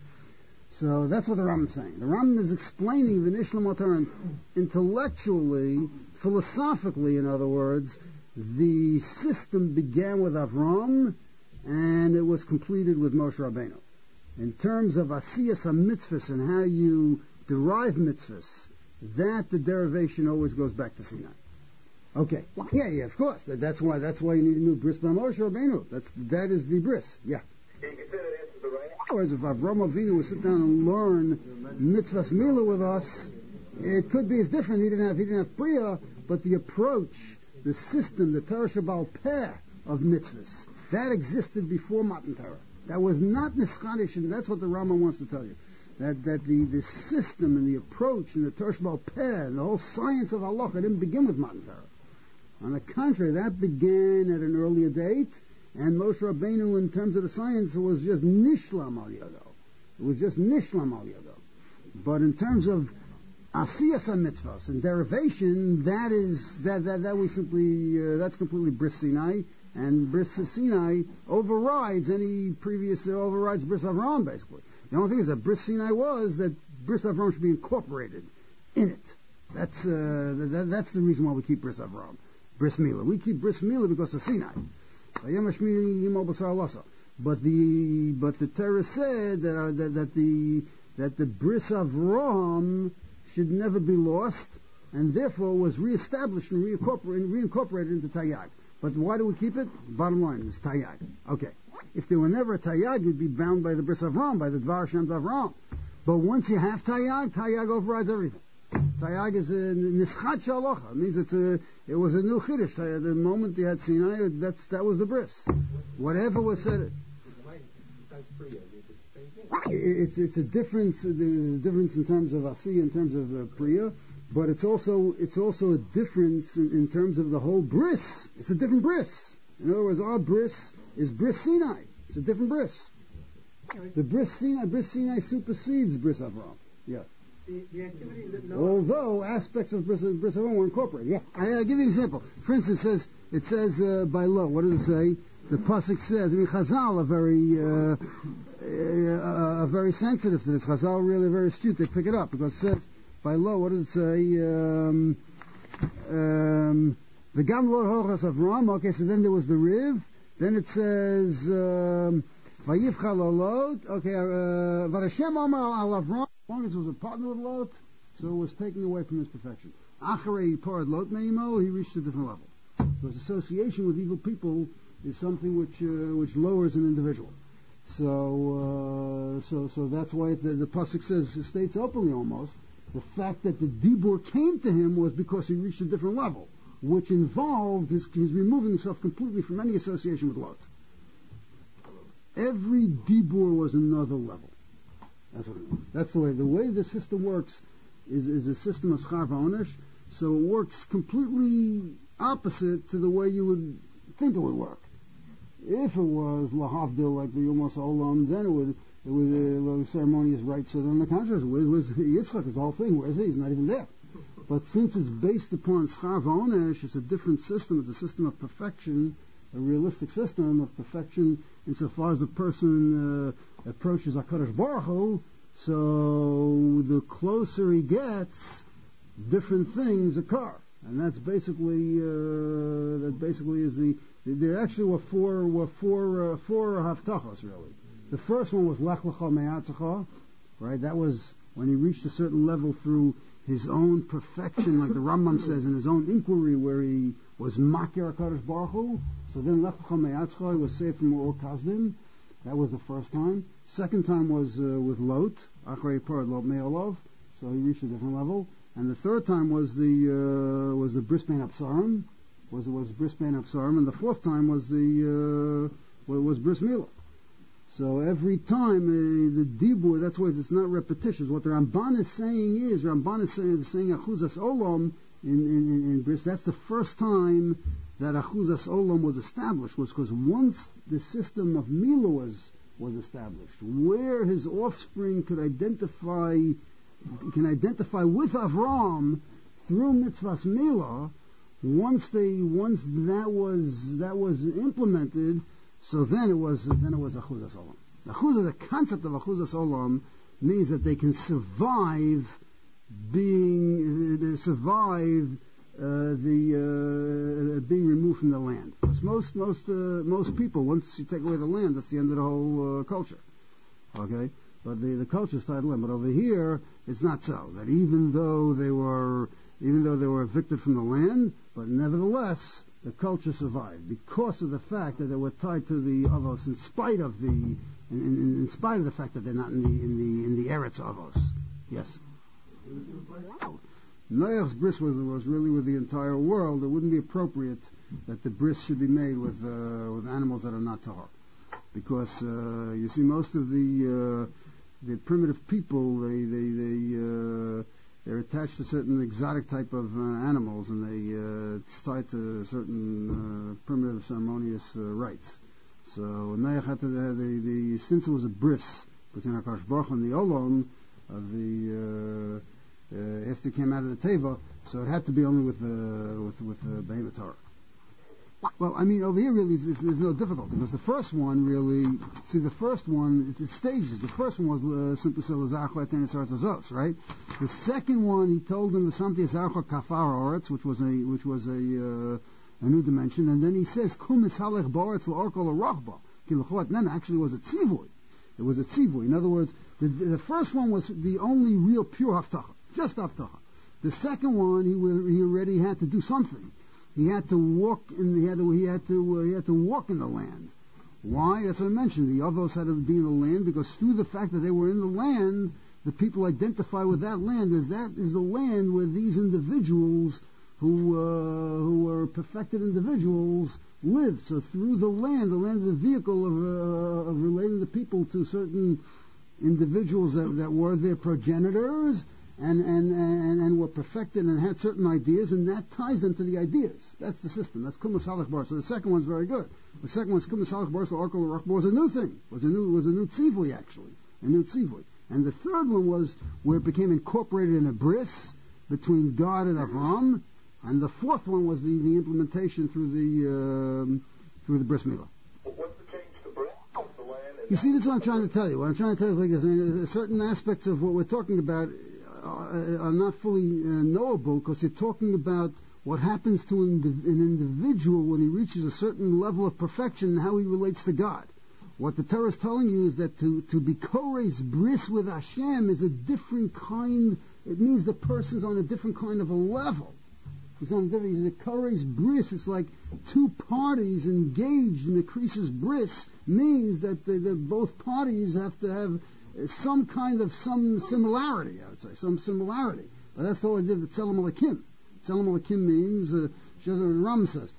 So that's what the Ram is saying. The Ram is explaining the Nishlam Torah intellectually, philosophically, in other words. The system began with Avram, and it was completed with Moshe Rabbeinu. In terms of asiyas mitzvahs and how you derive mitzvahs, that the derivation always goes back to Sinai. Okay. Yeah, yeah, of course. That's why. That's why you need a new bris by Moshe Rabbeinu. That's that is the bris. Yeah. Can you say that answers the right? Otherwise, if Avram Avinu would sit down and learn mitzvahs mila with us, it could be as different. He didn't have he didn't have priya, but the approach, the system, the Torah Shabbal Peh of mitzvahs, that existed before Matan Torah. That was not nischadish, and that's what the Rama wants to tell you. That that the, the system and the approach and the Torah Shabbal Peh and the whole science of halacha didn't begin with Matan Torah. On the contrary, that began at an earlier date, and Moshe Rabbeinu, in terms of the science, was just nishlam al yado. It was just nishlam al yado. But in terms of asiyas mitzvahs and derivation, that is that that, that we simply uh, that's completely bris Sinai, and bris Sinai overrides any previous uh, overrides bris Avram basically. The only thing is that bris Sinai was that bris Avram should be incorporated in it. That's uh, that, that's the reason why we keep bris Avram. Bris Milah. We keep Bris Milah because of Sinai. But the but the Torah said that, uh, that that the that the Bris Avram should never be lost, and therefore was reestablished and reincorporated, reincorporated into Tayyag. But why do we keep it? Bottom line is Tayyag. Okay. If there were never a Tayyag, you'd be bound by the Bris Avram, by the Dvar Hashem Avram. But once you have Tayyag, Tayyag overrides everything. Tayyag is a nischad shalocha. It means it's a, it was a new chiddush. The moment you had Sinai, that's, that was the bris. Whatever was said. It's, it's a difference, there's a difference in terms of Asiya, in terms of uh, Priya, but it's also, it's also a difference in, in terms of the whole bris. It's a different bris. In other words, our bris is bris Sinai. It's a different bris. The bris Sinai, bris Sinai supersedes bris Avram. Yeah. The, the activities that Noah... Although aspects of Bris Avram were incorporated. Yes. I, I'll give you an example. For instance, it says, it says uh, by law, what does it say? The Pasuk says, I mean, Chazal are very, uh, uh, uh, very sensitive to this. Chazal are really very astute. They pick it up because it says, by law, what does it say? Um, um, the Gam Lord Hochas Avram. Okay, so then there was the Riv. Then it says, um, Vayivcha Lot. Okay, uh, but Hashem Omar al Avram, as long as it was a partner with Lot, so it was taken away from his perfection. Acharei Parad Lot Meimo, he reached a different level. Because association with evil people is something which uh, which lowers an individual. So uh, so so that's why the, the pasuk says, it states openly almost, the fact that the Dibur came to him was because he reached a different level, which involved his, his removing himself completely from any association with Lot. Every Dibur was another level. That's what it was. That's the way. The way the system works is, is a system of schar v'onesh, so it works completely opposite to the way you would think it would work. If it was lahavdil, like the Yom Olam, then it would it was a ceremonious rite. So then the contrast was, was Yitzchak is the whole thing. Where is he? He's not even there. But since it's based upon schar v'onesh, it's a different system. It's a system of perfection, a realistic system of perfection insofar as the person uh, approaches HaKadosh Baruch Hu. So the closer he gets, different things occur, and that's basically uh, that basically is the. There actually were four were four uh, four haftachos really. The first one was Lech Lecha Me'atzecha, right? That was when he reached a certain level through his own perfection, like the Rambam says in his own inquiry, where he was Makir HaKadosh Baruch Hu. So then Lech Lecha Me'atzecha, he was saved from Ur Kasdim. That was the first time. Second time was uh, with Lot, Achrei Parad Lot Me'olov. So he reached a different level. And the third time was the uh, was the Bris Bein Absarim, was was Bris Bein Absarim, and the fourth time was the uh, was Bris Milah. So every time uh, the Dibur, that's why it's not repetitious. What the Ramban is saying is, Ramban is saying, saying Achuzas Olam in, in, in, in Bris. That's the first time that Achuzas Olam was established, was because once the system of Milah was was established, where his offspring could identify. can identify with Avram through mitzvahs milah. Once they, once that was that was implemented, so then it was then it was achuzas olam. Achuzas, the concept of achuzas olam means that they can survive being uh, survive uh, the uh, being removed from the land. Because most most uh, most people, once you take away the land, that's the end of the whole uh, culture. Okay. But the, the culture started to But over here, it's not so. That even though they were, even though they were evicted from the land, but nevertheless, the culture survived because of the fact that they were tied to the Avos, in spite of the, in, in, in spite of the fact that they're not in the in the in the Eretz Avos. Yes. Noach's bris was was really with the entire world. It wouldn't be appropriate that the bris should be made with uh, with animals that are not tahor, because uh, you see most of the uh, the primitive people, they they they uh, they're attached to certain exotic type of uh, animals, and they uh, it's tied to certain uh, primitive ceremonious uh, rites. So Noach had to uh, the the since it was a bris between HaKadosh Baruch Hu and the Olam of the uh, uh, after it came out of the Teva, so it had to be only with the with with the Behemoth Torah. Well, I mean, over here really there's, there's no difficulty, because the first one really, see the first one, it's stages. The first one was uh, simply said, Azos, right? The second one, he told them the Samti Azarcha Kafar Oretz, which was a, which was a, uh, a new dimension, and then he says, Kum Ishalech Boretz L'Orkol L'Rochba, Kilachot, then actually was a Tzivui. It was a Tzivui. In other words, the, the first one was the only real pure Haftacha, just Haftacha. The second one, he, he already had to do something. He had to walk in. He had to. He had to. Uh, he had to walk in the land. Why? As I mentioned, the Avos had to be in the land because through the fact that they were in the land, the people identify with that land as that is the land where these individuals, who uh, who were perfected individuals, lived. So through the land, the land is a vehicle of, uh, of relating the people to certain individuals that, that were their progenitors. And, and, and, and were perfected and had certain ideas, and that ties them to the ideas. That's the system. That's Kumas Halach Bar. So the second one's very good. The second one's Kumas Halach Bar, so Orkol Rachba was a new thing. Was a new was a new tzivui actually, a new tzivui. And the third one was where it became incorporated in a bris between God and Avram. And the fourth one was the, the implementation through the um, through the bris milah. What's the change to bris? The land. You see, this is what I'm trying to tell you. What I'm trying to tell you is like this. I mean, certain aspects of what we're talking about are not fully uh, knowable, because you're talking about what happens to an, an individual when he reaches a certain level of perfection and how he relates to God. What the Torah is telling you is that to, to be kores bris with Hashem is a different kind, it means the person's on a different kind of a level. He's on a different, he's a kores bris, it's like two parties engaged in the krisis bris, means that the, the, both parties have to have some kind of, some similarity, I would say, some similarity. But that's all I did with Tzelem Elokim. Tzelem Elokim means, uh, the Ram says,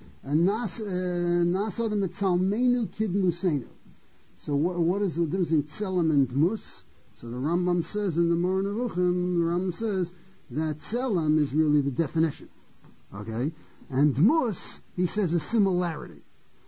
Nasa de Metzalmenu Kid Musenu. So what, what is the difference between Tzelem and Dmus? So the Rambam says in the Moreh Nevuchim, the Rambam says that Tzelem is really the definition. Okay? And Dmus, he says a similarity.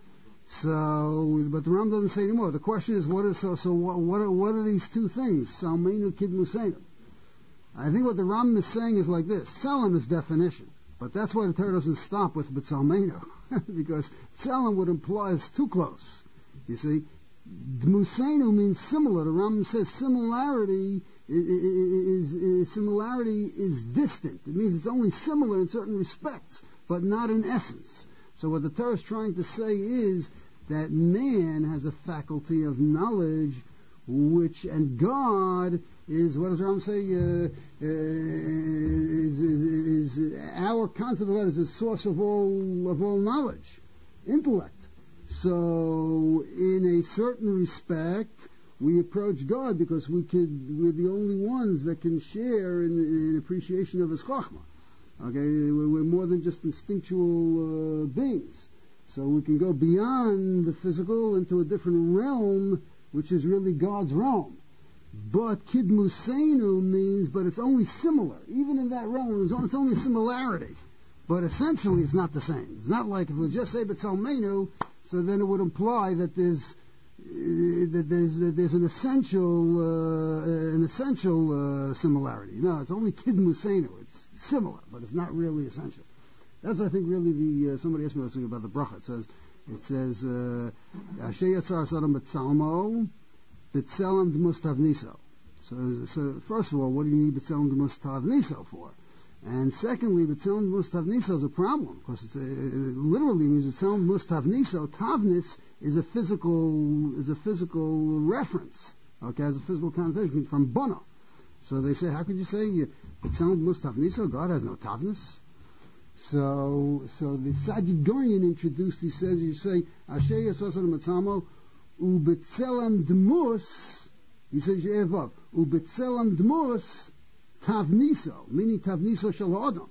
So, but the Rambam doesn't say anymore. The question is, what is, so, so what, what, are, what are these two things? Salmenu Kid Musenu. I think what the Rambam is saying is like this. Tzelem is definition. But that's why the Torah doesn't stop with B'tzalmenu. Because Tzelem would imply it's too close. You see? Dmusenu means similar. The Rambam says similarity is, is, is similarity is distant. It means it's only similar in certain respects, but not in essence. So what the Torah is trying to say is that man has a faculty of knowledge, which and God is, what does the Rambam say? Uh, uh, is, is, is our concept of God is the source of all of all knowledge, intellect. So, in a certain respect, we approach God because we could, we're the only ones that can share in, in appreciation of His Chachma. Okay, we're more than just instinctual uh, beings. So we can go beyond the physical into a different realm, which is really God's realm. But Kid Musenu means, but it's only similar. Even in that realm, it's only a similarity. But essentially, it's not the same. It's not like if we just say B'tzalmenu, so then it would imply that there's uh, that there's that there's an essential uh, an essential uh, similarity. No, it's only Kid Musenu. It's similar, but it's not really essential. That's I think really the uh, somebody asked me something about the bracha. It says it says Asher Yatzar Sodom B'tzalmo B'tzelem D'mus Tavniso. So so first of all, what do you need B'tzelem D'mus Tavniso for? And secondly, B'tzelem D'mus Tavniso is a problem, because it's a, it literally means B'tzelem D'mus Tavniso. Tavnis is a physical is a physical reference, okay, has a physical connotation from Bono. So they say, how could you say B'tzelem D'mus Tavniso? God has no Tavnis. So so the Sadi Goyen introduced, he says, you say Asher Yasosar Matzamo U'B'tzelem D'mus, he says Yevav U'B'tzelem D'mus Tavniso, meaning Tavniso Shel Adam.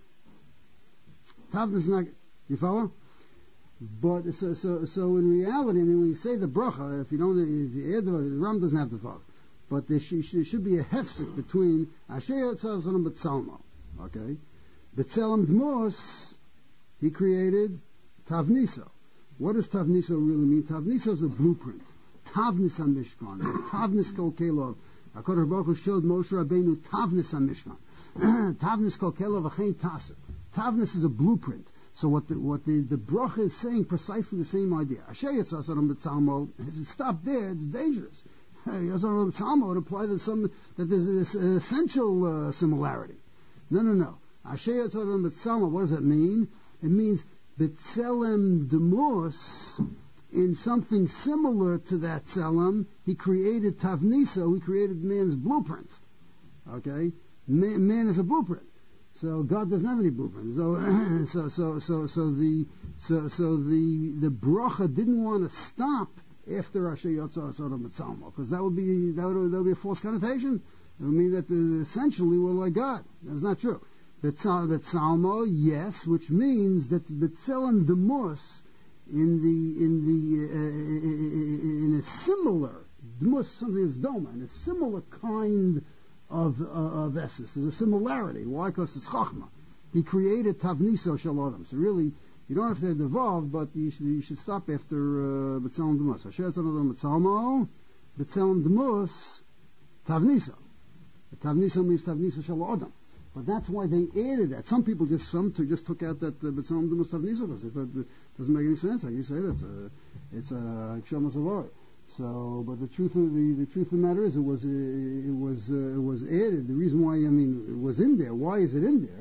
Tavnis is not, you follow? But so so so in reality, I mean, when you say the bracha, if you don't, if you add the, the Ram doesn't have the follow. But there should, there should be a hefsek between Asher Yotzar and B'tzalmo. Okay, B'tzelem D'mus, he created Tavniso. What does Tavniso really mean? Tavniso is a blueprint. Tavnis HaMishkan. Tavnis Kol Kelov. HaKadosh Baruch Hu showed Moshe Rabbeinu Tavnis HaMishkan. Tavnis Kol Kelov V'chein Taseh. Tavnis is a blueprint. So what the, what the, the bracha is saying, precisely the same idea. Asher Yitzhak Sodom B'Tzalmo, if it stopped there, it's dangerous. Yitzhak B'Tzalmo would apply that, some, that there's an essential uh, similarity. No, no, no. Asher Yitzhak Sodom B'Tzalmo, what does that mean? It means B'Tzelem D'mus, in something similar to that Tzelem, he created Tavniso, he created man's blueprint. Okay? Man, man is a blueprint. So God doesn't have any blueprint. So, so, so, so, so the, so, so the, the bracha didn't want to stop after Asher Yotzar Sodom B'Tzalmo, because that would be, that would, that would be a false connotation. It would mean that the, essentially we're like God. That's not true. B'Tzalmo, yes, which means that B'Tzelem D'mus, in the, in the, uh, in a similar, D'mus, something that's doma, in a similar kind of, uh, of essence. There's a similarity. Why? Because it's Chachma. He created Tavniso Shel Adam. So really, you don't have to devolve, but you should, you should stop after B'Tzelem D'mus. Asher Tzalmo B'Tzalmo, B'Tzelem D'mus, Tavniso. Tavniso means Tavniso Shel Adam. But that's why they added that. Some people just some to just took out that B'Tzelem D'mus Tavniso because they thought it doesn't make any sense. Like you say, that's a it's a Kshamas Avari. So, but the truth of the, the truth of the matter is, it was uh, it was uh, it was added. The reason why, I mean, it was in there. Why is it in there?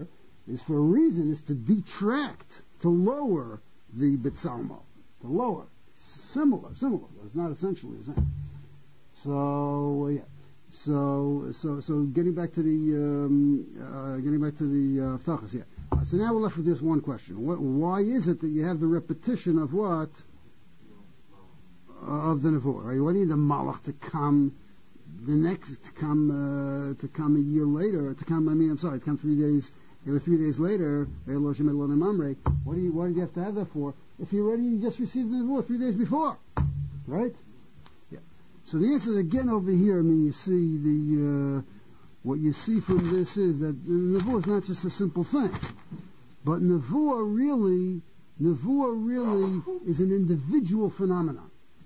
is for a reason, is to detract, to lower the B'Tzalmo, to lower. Similar, similar, but it's not essentially the same. So, yeah. So, so, so getting back to the, um, uh, getting back to the uh, Ftachas, yeah. Uh, so now we're left with this one question. What, why is it that you have the repetition of what? Uh, of the Nevuah, right? Why do you need the Malach to come the next, to come, uh, to come a year later, to come, I mean, I'm sorry, to come three days, it was three days later, what do you, what did you have to have that for? If you already just received the Nevuah three days before, right? Yeah. So the answer is again over here. I mean, you see the uh, what you see from this is that the Nevuah is not just a simple thing, but Nevuah really, Nevuah really is an individual phenomenon.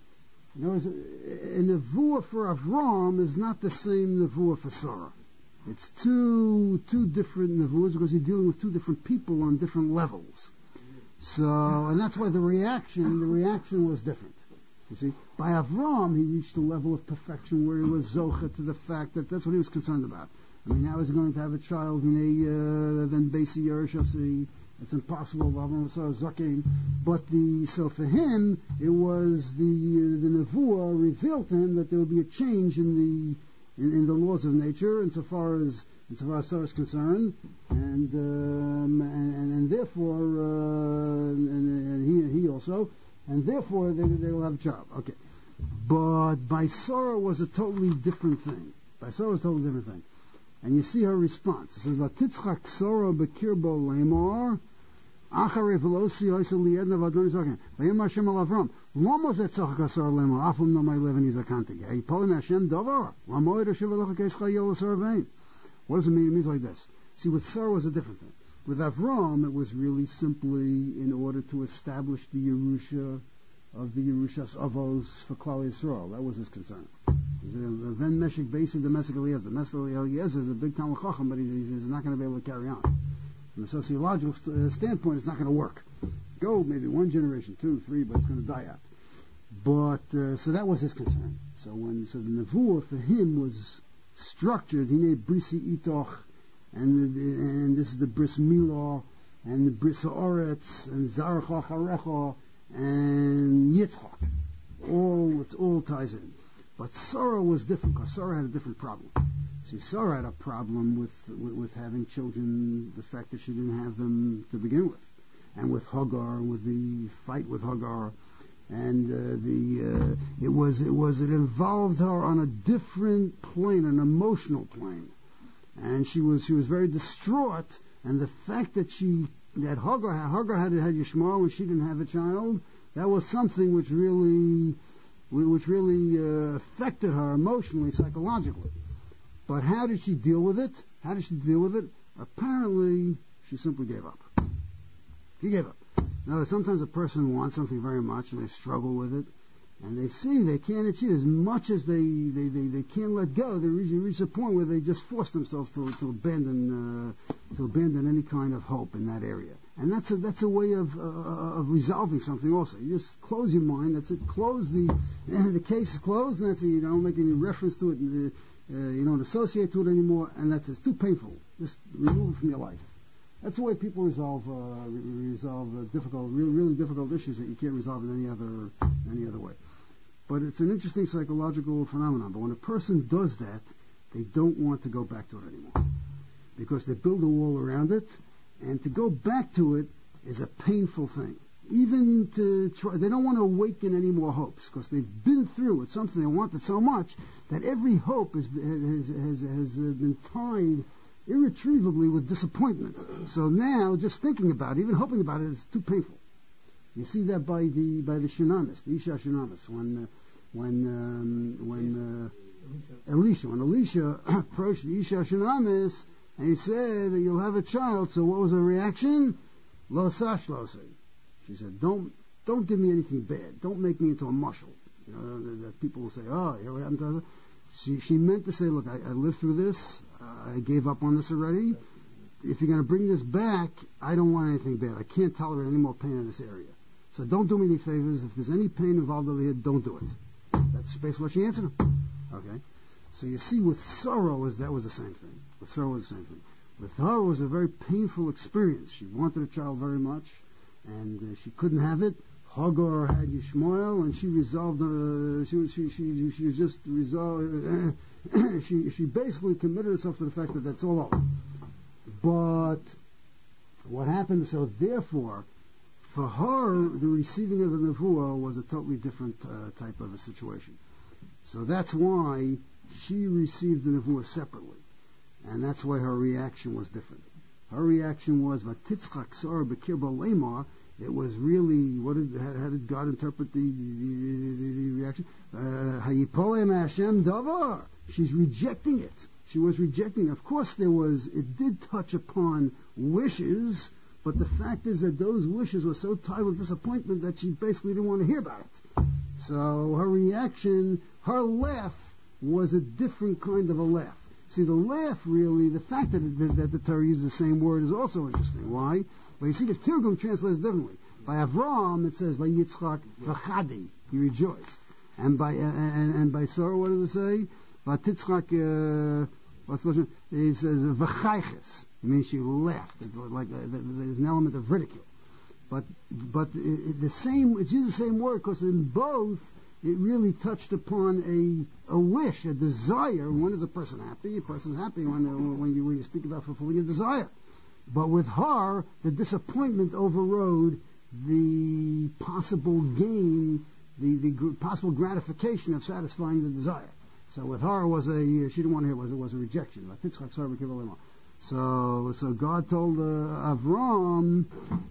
You know, a Nevuah for Avram is not the same Nevuah for Sarah. It's two two different Nevuahs because you're dealing with two different people on different levels. So, and that's why the reaction, the reaction was different. You see, by Avram, he reached a level of perfection where he was zocha to the fact that that's what he was concerned about. I mean, now he's going to have a child, you know, uh, then Beisi Yerush, it's impossible. Avram was zaken. But the so for him, it was the uh, the Nevuah revealed to him that there would be a change in the in, in the laws of nature, insofar as insofar as Sarah is concerned, and, um, and, and and therefore uh, and, and he he also, and therefore they they will have a child. Okay, but by Sarah was a totally different thing. By Sarah was a totally different thing, and you see her response. It says, "Vatitzchak Sarah bekirbo lemor." Acharei velosi oisel liedna v'adon zaken. Vayim Hashem al Avram. Lama zet tzachak asar lemor. Afum no may leven izakantig. Hey, polin Hashem davar. Lama ed Hashem v'locha keischa yel asar vein. What does it mean? It means like this. See, with Sarah was a different thing. With Avram, it was really simply in order to establish the Yerusha of the Yerushas Avos for Klal Yisrael. That was his concern. Then Meshach Beis and the Meshach Eliezer. The Meshach Eliezer is a big Talmud Chacham, but he's, he's not going to be able to carry on. From a sociological st- standpoint, it's not going to work. Go maybe one generation, two, three, but it's going to die out. But uh, so that was his concern. So when so the Nevuah for him was structured, he named Brisi Itoch, and the, and this is the Bris Milah, and the Bris Haaretz, and Zarcha Charecha, and Yitzchak. All it all ties in. But Sarah was different because Sarah had a different problem. See, Sarah had a problem with, with with having children, the fact that she didn't have them to begin with, and with Hagar, with the fight with Hagar, and uh, the uh, it was it was it involved her on a different plane, an emotional plane, and she was she was very distraught. And the fact that she that Hagar had Hagar had had Yishmael and she didn't have a child, that was something which really which really uh, affected her emotionally, psychologically. But how did she deal with it? How did she deal with it? Apparently, she simply gave up. She gave up. Now, sometimes a person wants something very much and they struggle with it, and they see they can't achieve as much as they, they, they, they can't let go. They reach, reach a point where they just force themselves to, to abandon uh, to abandon any kind of hope in that area. And that's a that's a way of uh, of resolving something. Also, you just close your mind. That's it. Close the the case is closed, and that's it. You don't make any reference to it. And, uh, Uh, you don't associate to it anymore, and that's it's too painful. Just remove it from your life. That's the way people resolve uh, re- resolve uh, difficult, really, really difficult issues that you can't resolve in any other any other way. But it's an interesting psychological phenomenon. But when a person does that, they don't want to go back to it anymore because they build a wall around it, and to go back to it is a painful thing. Even to try, they don't want to awaken any more hopes because they've been through it, something they wanted so much that every hope has, has, has, has been tied irretrievably with disappointment. So now, just thinking about it, even hoping about it, is too painful. You see that by the by the Shunamis, the Isha Shunamis, when uh, when um, when uh, Elisha, when Elisha approached the Isha Shunamis and he said that you'll have a child. So what was her reaction? Lo sash lo say. She said, "Don't don't give me anything bad. Don't make me into a mushel." You know, that, that people will say, "Oh, here what happened to her." She she meant to say, "Look, I, I lived through this. Uh, I gave up on this already. If you're going to bring this back, I don't want anything bad. I can't tolerate any more pain in this area. So don't do me any favors. If there's any pain involved over here, don't do it." That's basically what she answered him. Okay. So you see, with sorrow, is that was the same thing. With sorrow was the same thing. With her, it was a very painful experience. She wanted a child very much, and uh, she couldn't have it. Hagar had Yishmael, and she resolved. Uh, she, she she she was just resolved. Uh, she she basically committed herself to the fact that that's all over. But what happened? So therefore, for her, the receiving of the nevuah was a totally different uh, type of a situation. So that's why she received the nevuah separately, and that's why her reaction was different. Her reaction was "Vatitzchak Sarah b'kirba lemar." It was really, what did how, how did God interpret the the, the, the, the reaction? Hayipolem Hashem davar. She's rejecting it. She was rejecting it. Of course, there was. It did touch upon wishes, but the fact is that those wishes were so tied with disappointment that she basically didn't want to hear about it. So her reaction, her laugh, was a different kind of a laugh. See, the laugh really, the fact that, it, that the Torah uses the same word is also interesting. Why? Well, you see, the Tirgum translates differently. By Avraham, it says by Yitzchak v'chadi, he rejoiced, and by uh, and, and by Sarah, what does it say? By Titzchak, uh, what's the it says v'chayches. It means she laughed. It's like uh, there's an element of ridicule. But but it, the same, it's used the same word because in both it really touched upon a a wish, a desire. When is a person happy? A person's happy when uh, when you when you speak about fulfilling a desire. But with her, the disappointment overrode the possible gain, the, the gr- possible gratification of satisfying the desire. So with her, it was a, she didn't want to hear it, was, it was a rejection. So, so God told uh, Avram,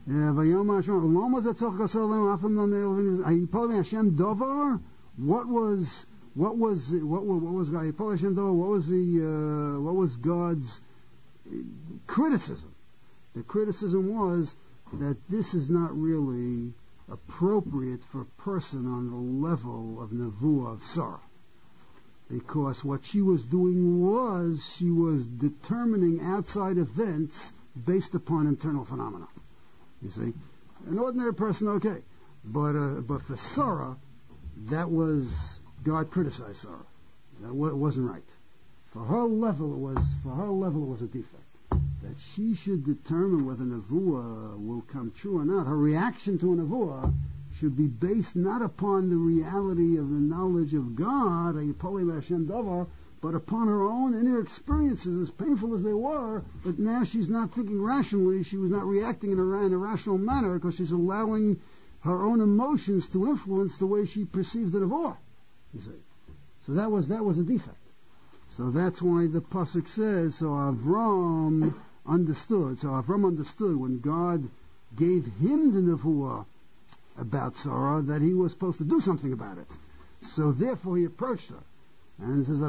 what was, what was, what, what was God, what was the, uh, what was God's criticism? The criticism was that this is not really appropriate for a person on the level of Nevuah of Sarah. Because what she was doing was, she was determining outside events based upon internal phenomena. You see? An ordinary person, okay. But, uh, but for Sarah, that was, God criticized Sarah. That w- wasn't right. For her level, it was, for her level, it was a defect. That she should determine whether nevuah will come true or not. Her reaction to a nevuah should be based not upon the reality of the knowledge of God, but upon her own inner experiences, as painful as they were. But now she's not thinking rationally. She was not reacting in a, in a rational manner because she's allowing her own emotions to influence the way she perceives the nevuah. You see, so that was that was a defect. So that's why the pasuk says, so Avram understood. So Avram understood when God gave him the nevuah about Sarah that he was supposed to do something about it. So therefore he approached her. And it says,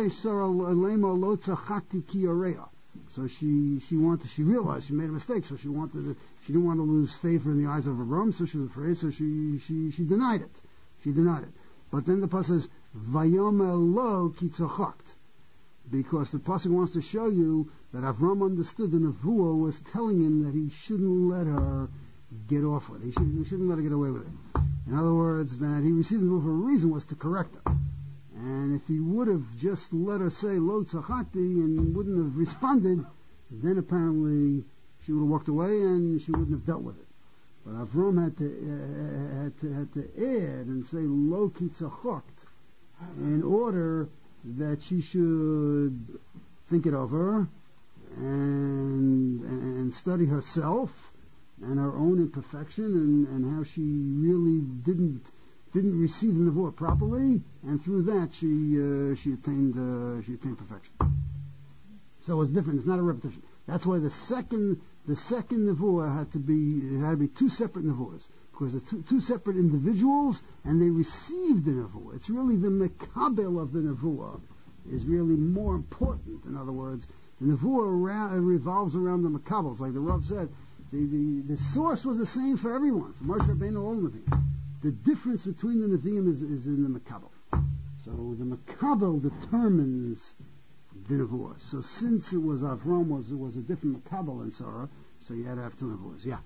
so she she wanted, she realized she made a mistake, so she wanted to, she didn't want to lose favor in the eyes of Avram, so she was afraid, so she she, she denied it. She denied it. But then the pasuk says, Vayomer lo ki tzachakt. Because the pasuk wants to show you that Avram understood the nevuah was telling him that he shouldn't let her get off with it. He shouldn't, he shouldn't let her get away with it. In other words, that he received the nevuah for a reason was to correct her. And if he would have just let her say lo tzachakti and wouldn't have responded, then apparently she would have walked away and she wouldn't have dealt with it. But Avram had to uh, had to had to add and say lo ki tzachakt in order that she should think it over and and study herself and her own imperfection and, and how she really didn't didn't receive the nevuah properly, and through that she uh, she attained uh, she attained perfection. So it's different. It's not a repetition. That's why the second the second nevuah had to be it had to be two separate nevuahs, because it's two, two separate individuals and they received the nevuah. It's really the mekabel of the nevuah is really more important. In other words, the nevuah around, revolves around the mekabels, like the Rav said. The, the the source was the same for everyone, for Moshe Rabbeinu, all Nevi'im. The difference between the Nevi'im is, is in the mekabel. So the mekabel determines the nevuah. So since it was Avram was it was a different mekabel in Sarah, so you had to have two nevuahs. Yeah.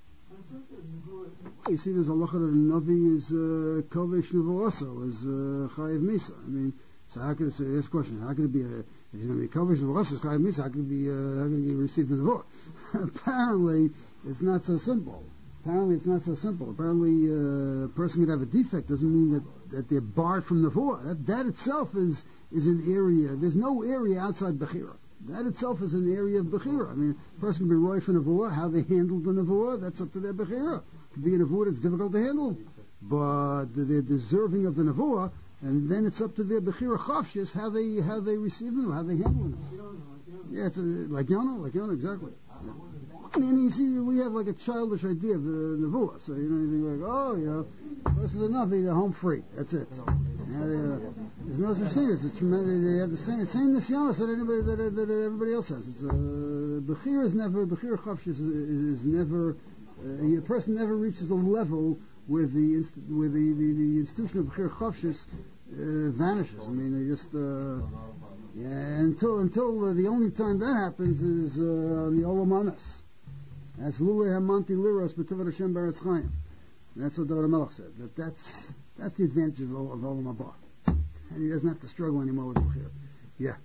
You see, there's a halacha that a Navi is kovesh nevuah also, is chayiv misa. I mean, so how could it say this question? How could it be a If you're going to be covered with Rosh Chayav Misa, how can be, uh, how can be received in the Nevuah? Apparently, it's not so simple. Apparently, it's not so simple. Apparently, uh, a person could have a defect doesn't mean that, that they're barred from the Nevuah. That, that itself is, is an area. There's no area outside Bechira. That itself is an area of Bechira. I mean, a person can be roy for Nevuah. How they handle the Nevuah, that's up to their Bechira. It could be a Nevuah that's difficult to handle, but they're deserving of the Nevuah, and then it's up to their Bechira Chavshis how they how they receive them, how they handle them. Yeah, it's a, like Yonah, like Yonah, exactly. Yeah. I mean, you see, we have like a childish idea of the Nevuah. So, you know, you think like, oh, you know, first is enough, they're home free. That's it. Yeah, they, uh, there's no such thing. It's a tremendous, they have the same, same nisyonos that anybody, that, that, that everybody else has. It's, uh, Bechir is never, Bechir Chavsh is, is, is never, uh, a person never reaches a level where the, inst- where the, the, the institution of Bechir Chavshis uh, vanishes. I mean, they just, uh, yeah, until, until uh, the only time that happens is, uh, on the Olam Anas. That's Lulei Hamanti Liros B'Tevet Hashem Beretz Chaim. That's what David HaMelech said. That that's that's the advantage of, of Olam Haba, and he doesn't have to struggle anymore with Bechir. Yeah.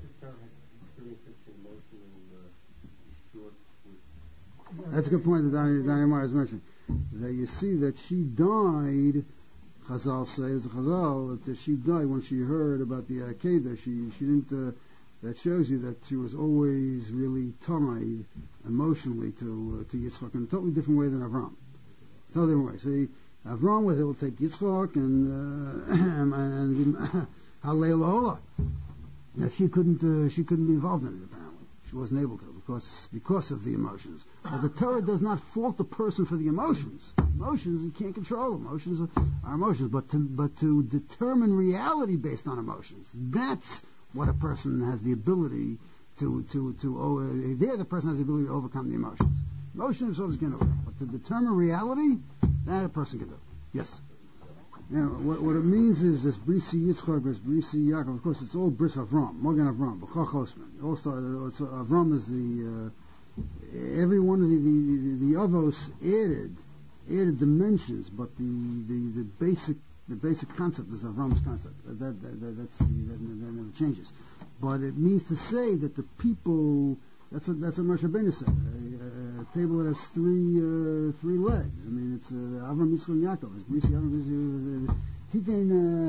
That's a good point that Donnie, Donnie Meyer has mentioned. That you see that she died. Chazal says Chazal that she died when she heard about the Akedah. She she didn't. Uh, That shows you that she was always really tied emotionally to uh, to Yitzchak in a totally different way than Avram. Totally different way. See, Avram was able to take Yitzchak and uh, and Hallel that she couldn't uh, she couldn't be involved in it. Apparently, she wasn't able to because because of the emotions. But the Torah does not fault the person for the emotions. Emotions you can't control. Emotions are, are emotions, but to but to determine reality based on emotions, that's what a person has the ability to, to, to, uh, there the person has the ability to overcome the emotions. Emotions always going to overcome. But to determine reality, that a person can do. Yes. You know, what, what it means is this Brisi Yitzchak, this Brisi Yaakov, of course it's all Bris Avram, Morgan Avram, B'chach Osman. Also, Avram is the, uh, every one of the, the, the, the Avos added, added dimensions, but the, the, the basic The basic concept is Avram's concept. That, that, that, that's the, that, that never changes. But it means to say that the people, that's what, that's what Moshe Rabbeinu said. A, a table that has three uh, three legs. I mean, it's uh, Avram, Yitzchak, and Yaakov. It's Brisi, Avram, Titain,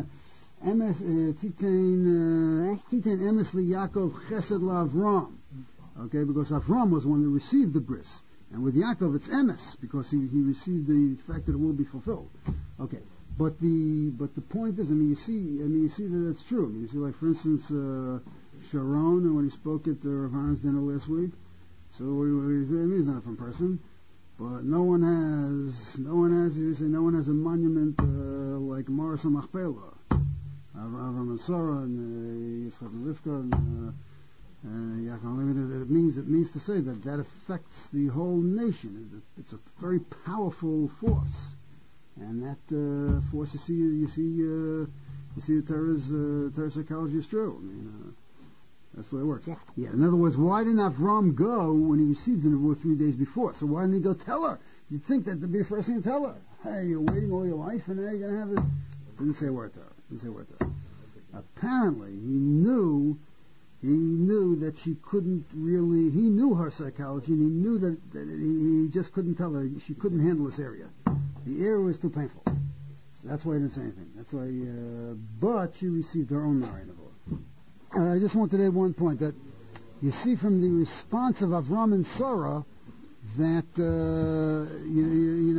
Emes, Titain, Titain, Emes, li Yaakov, Chesed, la Avram. Okay, because Avram was one that received the bris. And with Yaakov, it's Emes, because he, he received the fact that it will be fulfilled. Okay. But the but the point is, I mean, you see, I mean, you see that it's true. I mean, you see, like for instance, uh, Sharon when he spoke at the Rav Aaron's dinner last week. So what he said, I mean, he's not a fun person, but no one has, no one has, you say, no one has a monument uh, like Maris and Machpelah, Avram and Sarah and Yitzchak and Rivka and uh, Yaakov. It means it means to say that that affects the whole nation. It's a very powerful force. And that uh, force, you see, you see, uh, you see, the Torah's uh, Torah psychology is true. I mean, uh, that's the way it works. Yeah. yeah. In other words, why didn't Avram go when he received the Nebuah three days before? So why didn't he go tell her? You'd think that would be the first thing to tell her. Hey, you're waiting all your life, and now you're gonna have it. Didn't say a word to her. Didn't say a word to her. Apparently, he knew. He knew that she couldn't really. He knew her psychology, and he knew that, that he, he just couldn't tell her. She couldn't handle this area. The area was too painful. So that's why he didn't say anything. That's why, uh, but she received her own Nari Nevuah. Uh, I just wanted to add one point that you see from the response of Avram and Sarah that, uh, you, you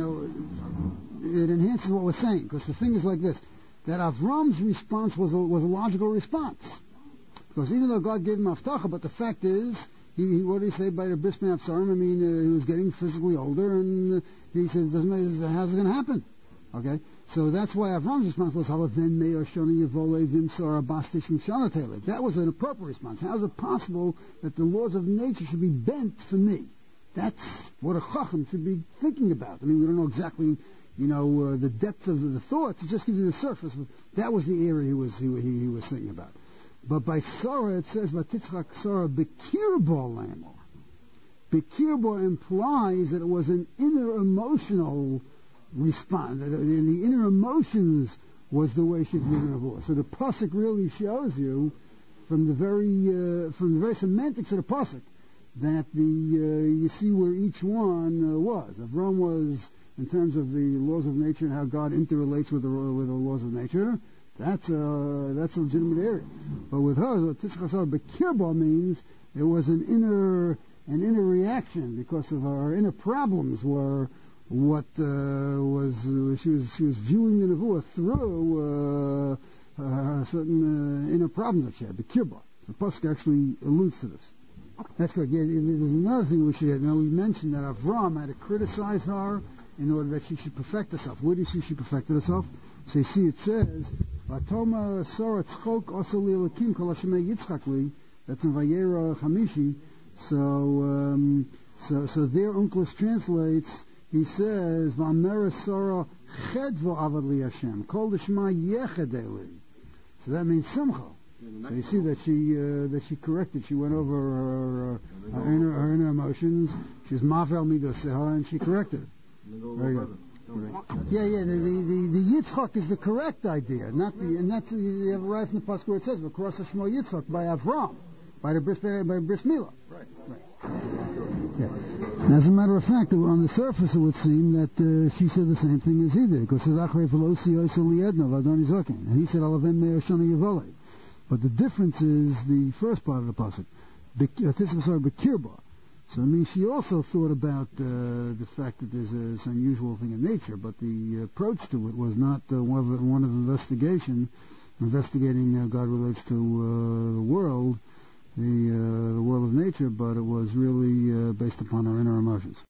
know, it enhances what we're saying. Because the thing is like this, that Avram's response was a, was a logical response. Because even though God gave him Avtacha, but the fact is, He, he, what did he say by the Bris Ben Absarim? I mean, uh, he was getting physically older, and uh, he said, "Doesn't matter, how's it going to happen?" Okay, so that's why Avram's response was, "Halaven me'or shana yivole v'imsar abastish mishana tele." That was an appropriate response. How is it possible that the laws of nature should be bent for me? That's what a chacham should be thinking about. I mean, we don't know exactly, you know, uh, the depth of the, the thoughts. It just gives you the surface. That was the area he was he, he, he was thinking about. But by Sarah, it says, "Vatitzchak Sarah bekirbo lamor." Bekirbo implies that it was an inner emotional response. And the inner emotions was the way she viewed the Nevuah. So the pasuk really shows you from the very uh, from the very semantics of the pasuk that the uh, you see where each one uh, was. Avram was in terms of the laws of nature and how God interrelates with the with the laws of nature. That's a that's a legitimate area. But with her, what Titzchasar Bekirba means it was an inner an inner reaction because of our inner problems were what uh, was uh, she was she was viewing the nevuah through uh, uh, certain uh, inner problems that she had. Bekirba. The pasuk actually alludes to this. That's good. Yeah, there's another thing we should get. Now we mentioned that Avram had to criticize her in order that she should perfect herself. Where do you see she perfected herself? So you see it says, "Vatoma Sora Tzchok Osel Elokim Kol Hashemei Yitzchak Li." That's in Vayera Chamishi. So, um, so, so there Unclus translates. He says, "Vamera Sora Chedvo Avad Li Hashem Kol Deshma Yechedeli." So that means Simcha. So you see that she uh, that she corrected. She went over her, her, her, inner, her inner emotions. She was Mafel Midoseha, and she corrected it. Very good. Yeah, yeah. The the, the, the Yitzchak is the correct idea, not the and that's you have right from the pasuk where it says "V'kros Shmo Yitzchak" by Avram, by the bris by bris milah. Right. Right. Yeah. As a matter of fact, on the surface it would seem that uh, she said the same thing as he did, because it says Achrei Velosi Oisel Liedna V'Adoni Zokin, and he said Alavim Me'oshana Yevole. But the difference is the first part of the pasuk, Titzvasar Bekirba. So I mean, she also thought about uh, the fact that there's a, this unusual thing in nature, but the approach to it was not uh, one, of, one of investigation, investigating how God relates to uh, the world, the, uh, the world of nature, but it was really uh, based upon our inner emotions.